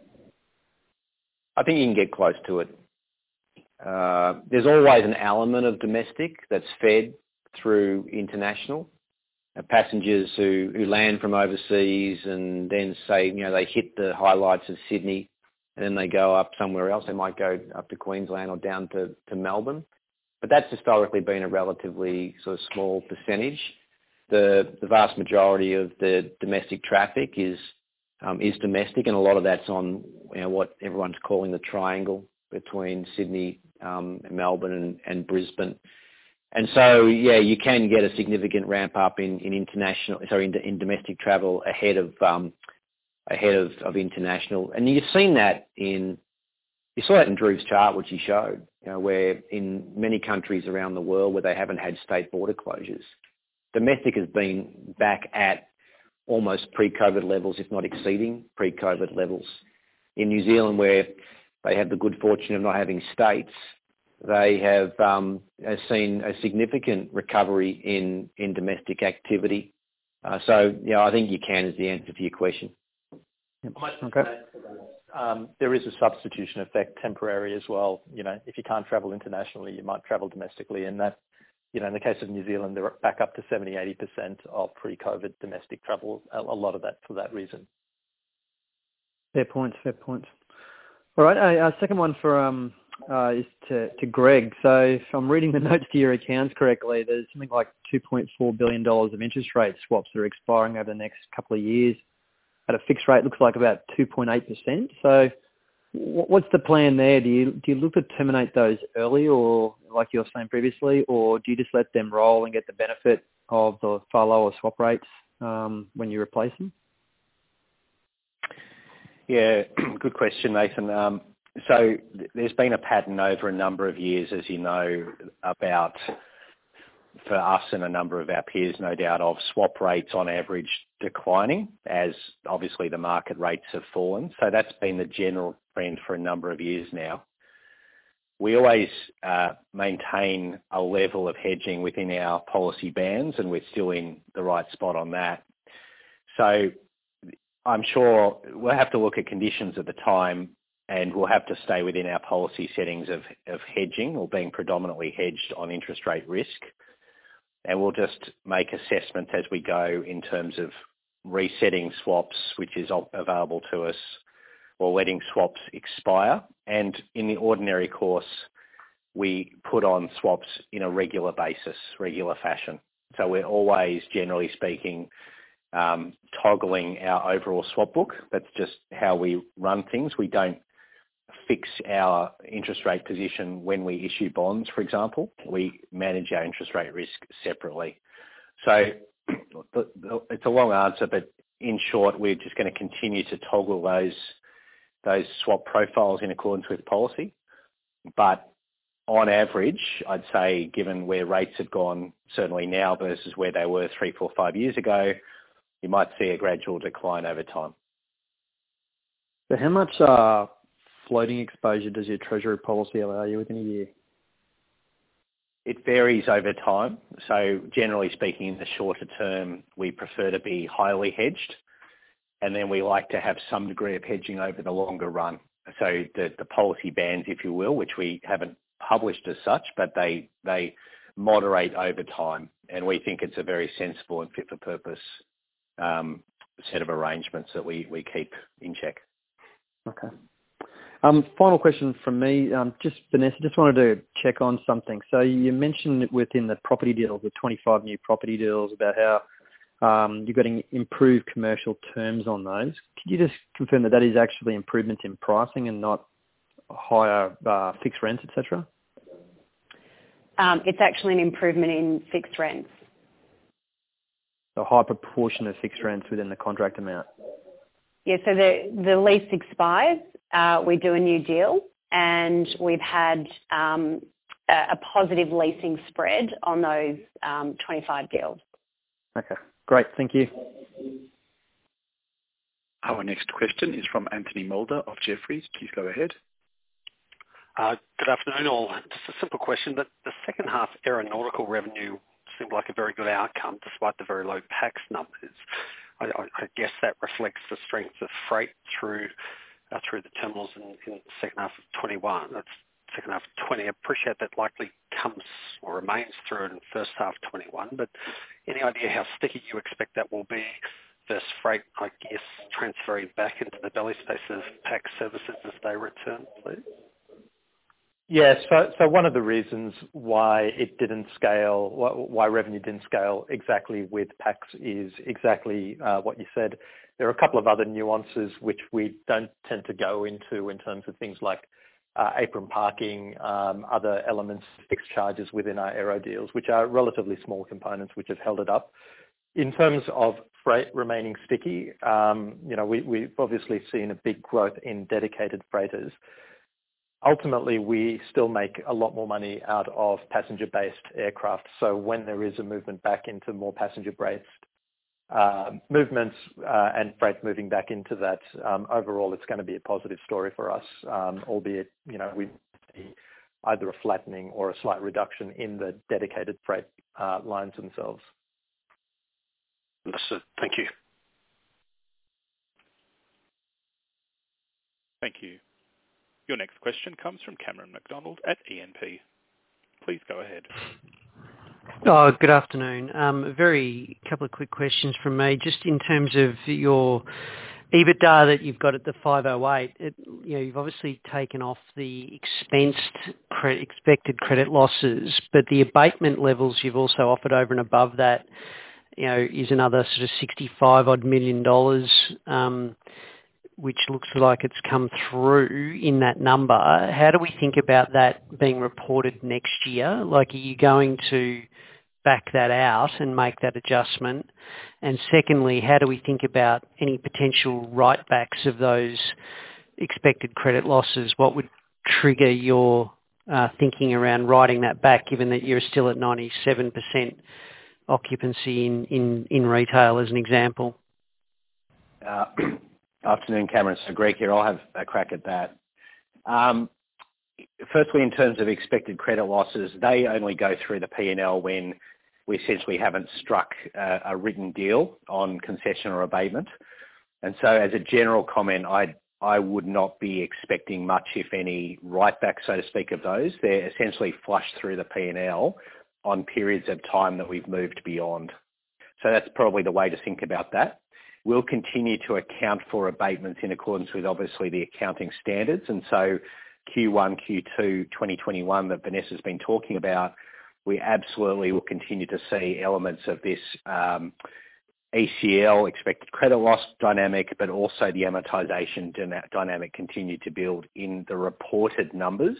I think you can get close to it. Uh, there's always an element of domestic that's fed through international. Uh, passengers who, who land from overseas and then say, you know, they hit the highlights of Sydney and then they go up somewhere else. They might go up to Queensland or down to, to Melbourne. But that's historically been a relatively sort of small percentage. The, the vast majority of the domestic traffic is um, is domestic, and a lot of that's on, you know, what everyone's calling the triangle between Sydney, um, Melbourne and, and Brisbane. And so, yeah, you can get a significant ramp up in, in international, sorry, in, in domestic travel ahead of um, ahead of, of international. And you've seen that in, you saw that in Drew's chart, which he showed, you know, where in many countries around the world where they haven't had state border closures, domestic has been back at almost pre-COVID levels, if not exceeding pre-COVID levels. In New Zealand, where they have the good fortune of not having states, they have um, seen a significant recovery in, in domestic activity. Uh, so, yeah, I think you can is the answer to your question. Okay. Um, there is a substitution effect, temporary as well. You know, if you can't travel internationally, you might travel domestically, and that, you know, in the case of New Zealand, they're back up to seventy, eighty percent of pre-COVID domestic travel, a lot of that for that reason. Fair points, fair points. All right, a uh, second one for um uh, is to, to Greg. So if I'm reading the notes to your accounts correctly, there's something like two point four billion dollars of interest rate swaps that are expiring over the next couple of years at a fixed rate, looks like about two point eight percent. So what's the plan there? Do you do you look to terminate those early, or like you were saying previously, or do you just let them roll and get the benefit of the far lower swap rates um, when you replace them? Yeah, good question, Nathan. Um, so th- there's been a pattern over a number of years, as you know, about, for us and a number of our peers, no doubt, of swap rates on average declining as obviously the market rates have fallen. So that's been the general trend for a number of years now. We always uh, maintain a level of hedging within our policy bands, and we're still in the right spot on that. So I'm sure we'll have to look at conditions at the time, and we'll have to stay within our policy settings of, of hedging, or being predominantly hedged on interest rate risk. And we'll just make assessments as we go in terms of resetting swaps, which is available to us, or letting swaps expire. And in the ordinary course, we put on swaps in a regular basis, regular fashion. So we're always, generally speaking, um, toggling our overall swap book. That's just how we run things. We don't fix our interest rate position when we issue bonds, for example. We manage our interest rate risk separately. So it's a long answer, but in short, we're just going to continue to toggle those those swap profiles in accordance with policy. But on average, I'd say, given where rates have gone, certainly now versus where they were three, four, five years ago, you might see a gradual decline over time. So how much uh, floating exposure does your treasury policy allow you within a year? It varies over time. So generally speaking, in the shorter term, we prefer to be highly hedged, and then we like to have some degree of hedging over the longer run. So the, the policy bands, if you will, which we haven't published as such, but they they moderate over time, and we think it's a very sensible and fit for purpose um, set of arrangements that we, we keep in check. Okay. Um, final question from me. Um, just Vanessa, just wanted to check on something. So you mentioned within the property deals, the twenty-five new property deals, about how um, you're getting improved commercial terms on those. Could you just confirm that that is actually improvements in pricing and not higher uh, fixed rents, et cetera? Um, it's actually an improvement in fixed rents. A high proportion of fixed rents within the contract amount. Yeah, so the, the lease expires, uh, we do a new deal, and we've had um, a, a positive leasing spread on those um, twenty-five deals. Okay, great. Thank you. Our next question is from Anthony Mulder of Jefferies. Please go ahead. Uh, good afternoon, all. Just a simple question. The, the second half aeronautical revenue seemed like a very good outcome despite the very low PAX numbers. I, I, I guess that reflects the strength of freight through uh, through the terminals in, in the second half of twenty-one. That's second half of twenty. I appreciate that likely comes or remains through in the first half of twenty-one, but any idea how sticky you expect that will be versus freight, I guess, transferring back into the belly space of PAX services as they return, please? Yes. So, so one of the reasons why it didn't scale, why revenue didn't scale exactly with PAX is exactly uh, what you said. There are a couple of other nuances which we don't tend to go into in terms of things like uh, apron parking, um, other elements, fixed charges within our aero deals, which are relatively small components which have held it up. In terms of freight remaining sticky, um, you know, we, we've obviously seen a big growth in dedicated freighters. Ultimately, we still make a lot more money out of passenger-based aircraft. So when there is a movement back into more passenger-based uh, movements uh, and freight moving back into that, um, overall, it's going to be a positive story for us, um, albeit, you know, we see either a flattening or a slight reduction in the dedicated freight uh, lines themselves. Understood. Thank you. Thank you. Your next question comes from Cameron McDonald at E N P. Please go ahead. Oh, good afternoon. Um, a very couple of quick questions from me. Just in terms of your EBITDA that you've got at the five oh eight, it, you know, you've obviously taken off the expensed credit, expected credit losses, but the abatement levels you've also offered over and above that, you know, is another sort of sixty-five odd million dollars. Um, which looks like it's come through in that number. How do we think about that being reported next year? Like, are you going to back that out and make that adjustment? And secondly, how do we think about any potential write-backs of those expected credit losses? What would trigger your uh, thinking around writing that back, given that you're still at ninety-seven percent occupancy in, in, in retail, as an example? Uh, Afternoon, Cameron. So Greg here. I'll have a crack at that. Um, firstly, in terms of expected credit losses, they only go through the P and L when we essentially haven't struck a, a written deal on concession or abatement. And so as a general comment, I I would not be expecting much, if any, write-back, so to speak, of those. They're essentially flushed through the P and L on periods of time that we've moved beyond. So that's probably the way to think about that. We'll continue to account for abatements in accordance with, obviously, the accounting standards. And so Q one, Q two, twenty twenty-one that Vanessa's been talking about, we absolutely will continue to see elements of this um, E C L, expected credit loss dynamic, but also the amortisation dynamic continue to build in the reported numbers.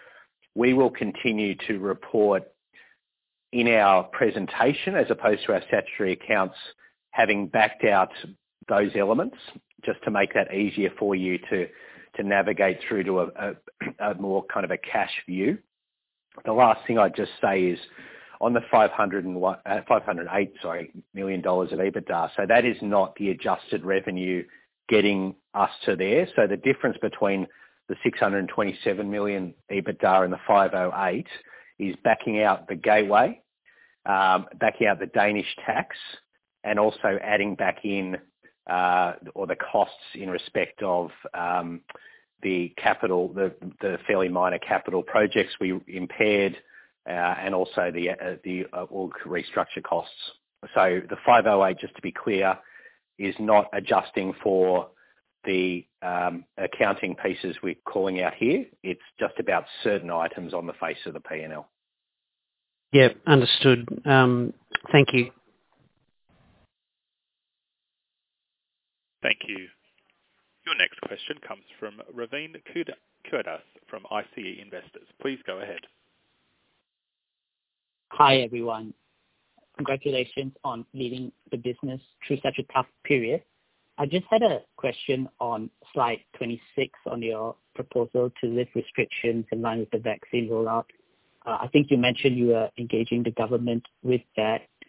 We will continue to report in our presentation, as opposed to our statutory accounts, having backed out those elements, just to make that easier for you to, to navigate through to a, a, a more kind of a cash view. The last thing I'd just say is on the five hundred eight sorry, million dollars of EBITDA, so that is not the adjusted revenue getting us to there. So the difference between the six hundred twenty-seven million EBITDA and the five oh eight is backing out the gateway, um, backing out the Danish tax, and also adding back in uh, or the costs in respect of um, the capital, the, the fairly minor capital projects we impaired, uh, and also the uh, the uh, org restructure costs. So the five oh eight, just to be clear, is not adjusting for the um, accounting pieces we're calling out here. It's just about certain items on the face of the P and L. Yeah, understood. Um, thank you. Thank you. Your next question comes from Raveen Kurdas from I C E Investors. Please go ahead. Hi, everyone. Congratulations on leading the business through such a tough period. I just had a question on slide twenty-six on your proposal to lift restrictions in line with the vaccine rollout. Uh, I think you mentioned you were engaging the government with that.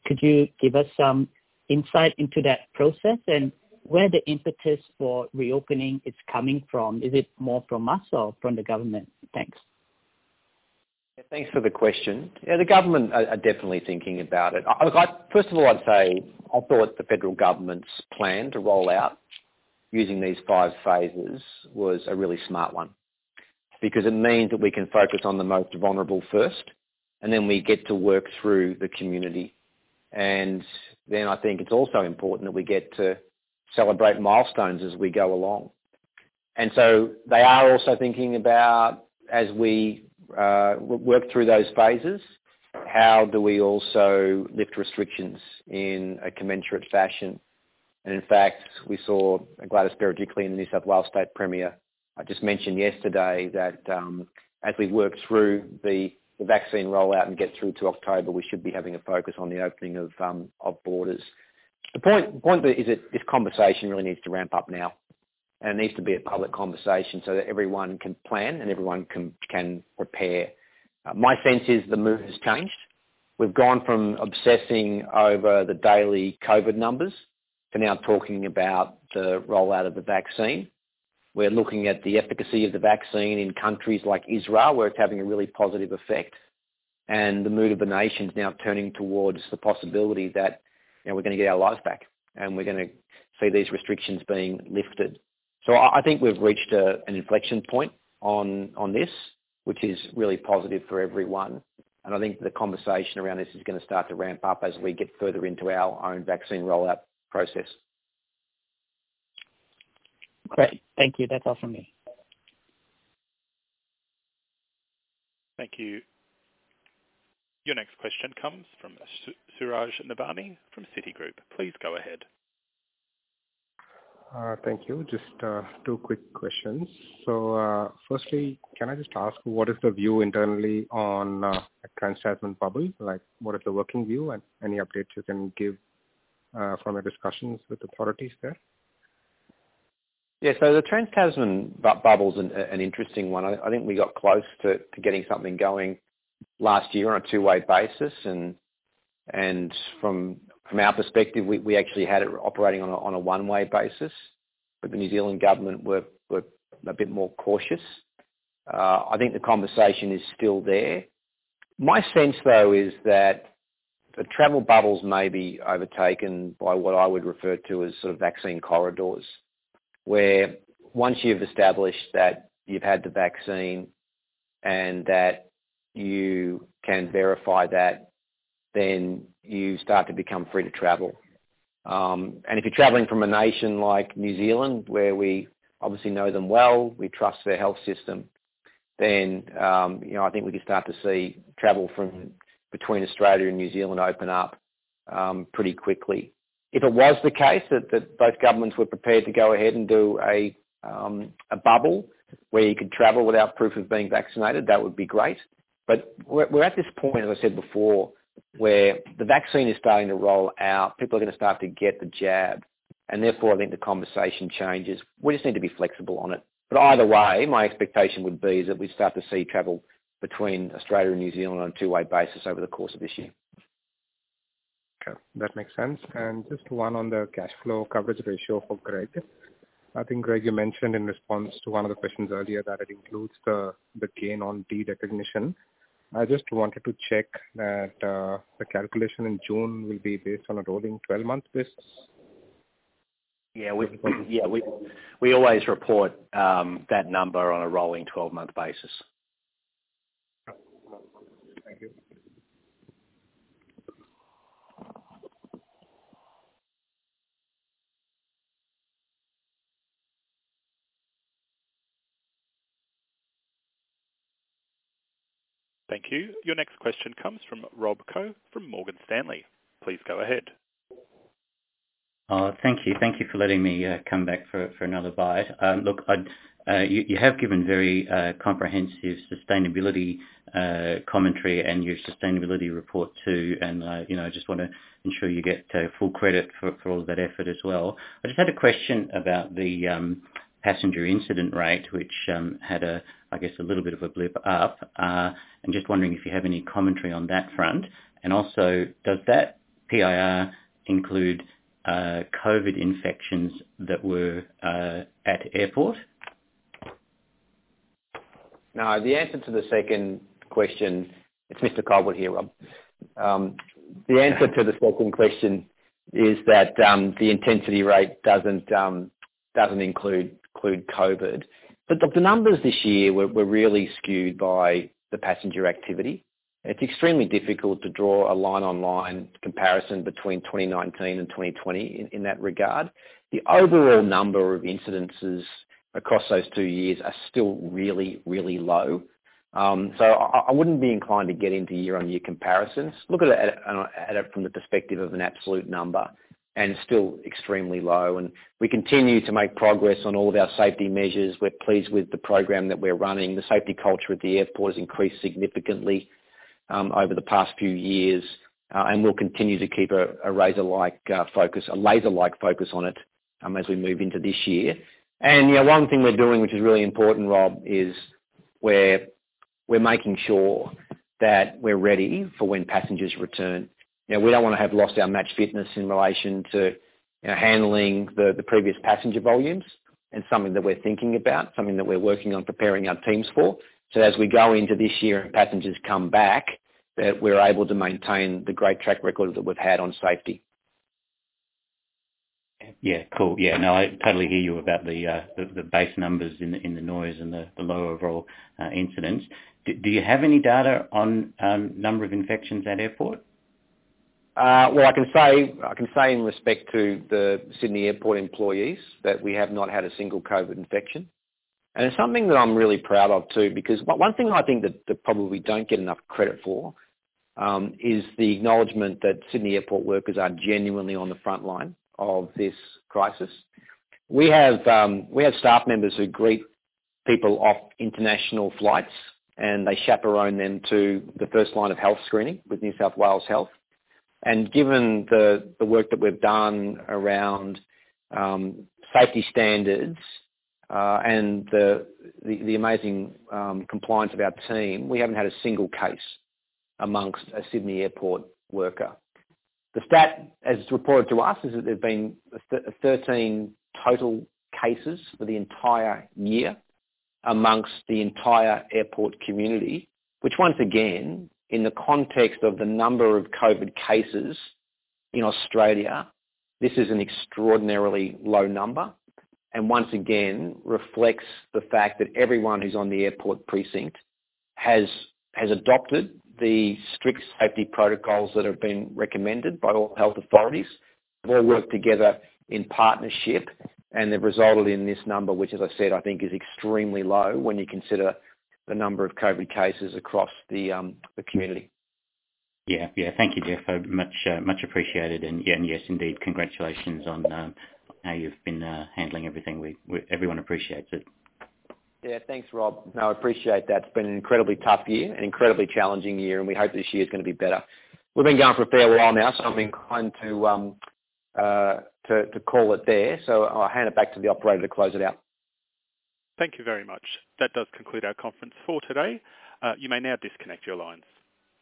Could you give us some insight into that process and where the impetus for reopening is coming from? Is it more from us or from the government? Thanks. Yeah, thanks for the question. Yeah, the government are, are definitely thinking about it. I, I, first of all, I'd say I thought the federal government's plan to roll out using these five phases was a really smart one, because it means that we can focus on the most vulnerable first, and then we get to work through the community. And then I think it's also important that we get to celebrate milestones as we go along. And so they are also thinking about, as we uh, work through those phases, how do we also lift restrictions in a commensurate fashion. And in fact, we saw Gladys Berejiklian, the New South Wales State Premier, I just mentioned yesterday that um, as we work through the, the vaccine rollout and get through to October, we should be having a focus on the opening of, um, of borders. The point, the point is that this conversation really needs to ramp up now, and it needs to be a public conversation so that everyone can plan and everyone can, can prepare. Uh, my sense is the mood has changed. We've gone from obsessing over the daily COVID numbers to now talking about the rollout of the vaccine. We're looking at the efficacy of the vaccine in countries like Israel, where it's having a really positive effect. And the mood of the nation is now turning towards the possibility that, you know, we're going to get our lives back and we're going to see these restrictions being lifted. So I think we've reached a, an inflection point on, on this, which is really positive for everyone. And I think the conversation around this is going to start to ramp up as we get further into our own vaccine rollout process. Great. Thank you. That's all from me. Thank you. Your next question comes from Suraj Nebhani from Citigroup. Please go ahead. Uh, thank you. Just uh, two quick questions. So, uh, firstly, can I just ask what is the view internally on uh, a Trans-Tasman bubble? Like, what is the working view, and any updates you can give uh, from your discussions with authorities there? Yeah, so the Trans-Tasman bu- bubble's an, an interesting one. I, I think we got close to, to getting something going last year on a two-way basis, and and from from our perspective, we, we actually had it operating on a, on a one-way basis, but the New Zealand government were, were a bit more cautious. Uh, I think the conversation is still there. My sense, though, is that the travel bubbles may be overtaken by what I would refer to as sort of vaccine corridors, where once you've established that you've had the vaccine and that you can verify that, then you start to become free to travel. Um, and if you're travelling from a nation like New Zealand, where we obviously know them well, we trust their health system, then um, you know I think we can start to see travel from between Australia and New Zealand open up um, pretty quickly. If it was the case that, that both governments were prepared to go ahead and do a um, a bubble where you could travel without proof of being vaccinated, that would be great. But we're, we're at this point, as I said before, where the vaccine is starting to roll out, people are going to start to get the jab, and therefore I think the conversation changes. We just need to be flexible on it. But either way, my expectation would be is that we start to see travel between Australia and New Zealand on a two-way basis over the course of this year. Okay, that makes sense. And just one on the cash flow coverage ratio for Greg. I think, Greg, you mentioned in response to one of the questions earlier that it includes the, the gain on derecognition. I just wanted to check that uh, the calculation in June will be based on a rolling twelve-month basis. Yeah, we yeah we we always report um, that number on a rolling twelve-month basis. Thank you. Thank you. Your next question comes from Rob Koh from Morgan Stanley. Please go ahead. Oh, thank you. Thank you for letting me uh, come back for, for another bite. Um, look, I'd, uh, you, you have given very uh, comprehensive sustainability uh, commentary and your sustainability report too, and uh, you know, I just want to ensure you get uh, full credit for, for all of that effort as well. I just had a question about the um, passenger incident rate, which um, had a, I guess, a little bit of a blip up, uh, and just wondering if you have any commentary on that front, and also does that P I R include uh, COVID infections that were uh, at airport? No, the answer to the second question, it's Mister Colwood here, Rob. Um, the answer to the second question is that um, the intensity rate doesn't um, doesn't include include COVID. But the, the numbers this year were, were really skewed by the passenger activity. It's extremely difficult to draw a line-on-line comparison between twenty nineteen and twenty twenty in, in that regard. The overall number of incidences across those two years are still really, really low. Um, so I, I wouldn't be inclined to get into year-on-year comparisons. Look at it, at, at it from the perspective of an absolute number, and it's still extremely low. And we continue to make progress on all of our safety measures. We're pleased with the program that we're running. The safety culture at the airport has increased significantly um, over the past few years, uh, and we'll continue to keep a, a razor-like uh, focus, a laser-like focus on it um, as we move into this year. And you know, one thing we're doing, which is really important, Rob, is we're we're making sure that we're ready for when passengers return. You know, we don't want to have lost our match fitness in relation to you know, handling the, the previous passenger volumes, and something that we're thinking about, something that we're working on preparing our teams for. So as we go into this year and passengers come back, that we're able to maintain the great track record that we've had on safety. Yeah, cool. Yeah, no, I totally hear you about the uh, the, the base numbers in the, in the noise and the, the low overall uh, incidents. Do, do you have any data on um, number of infections at airport? Uh, well, I can say I can say in respect to the Sydney Airport employees that we have not had a single COVID infection, and it's something that I'm really proud of too. Because one thing I think that, that probably don't get enough credit for um, is the acknowledgement that Sydney Airport workers are genuinely on the front line of this crisis. We have um, we have staff members who greet people off international flights, and they chaperone them to the first line of health screening with New South Wales Health. And given the, the work that we've done around um, safety standards uh, and the, the, the amazing um, compliance of our team, we haven't had a single case amongst a Sydney Airport worker. The stat, as reported to us, is that there have been thirteen total cases for the entire year amongst the entire airport community, which once again, in the context of the number of COVID cases in Australia, this is an extraordinarily low number, and once again reflects the fact that everyone who's on the airport precinct has has adopted the strict safety protocols that have been recommended by all health authorities. They've all worked together in partnership, and they've resulted in this number, which, as I said, I think is extremely low when you consider the number of COVID cases across the um, the community. Yeah, yeah. Thank you, Jeff. Much, uh, much appreciated. And yeah, and yes, indeed, congratulations on um, how you've been uh, handling everything. We, we, everyone appreciates it. Yeah, thanks, Rob. No, I appreciate that. It's been an incredibly tough year, an incredibly challenging year, and we hope this year is going to be better. We've been going for a fair while now, so I'm inclined to um, uh, to, to call it there. So I'll hand it back to the operator to close it out. Thank you very much. That does conclude our conference for today. Uh, you may now disconnect your lines.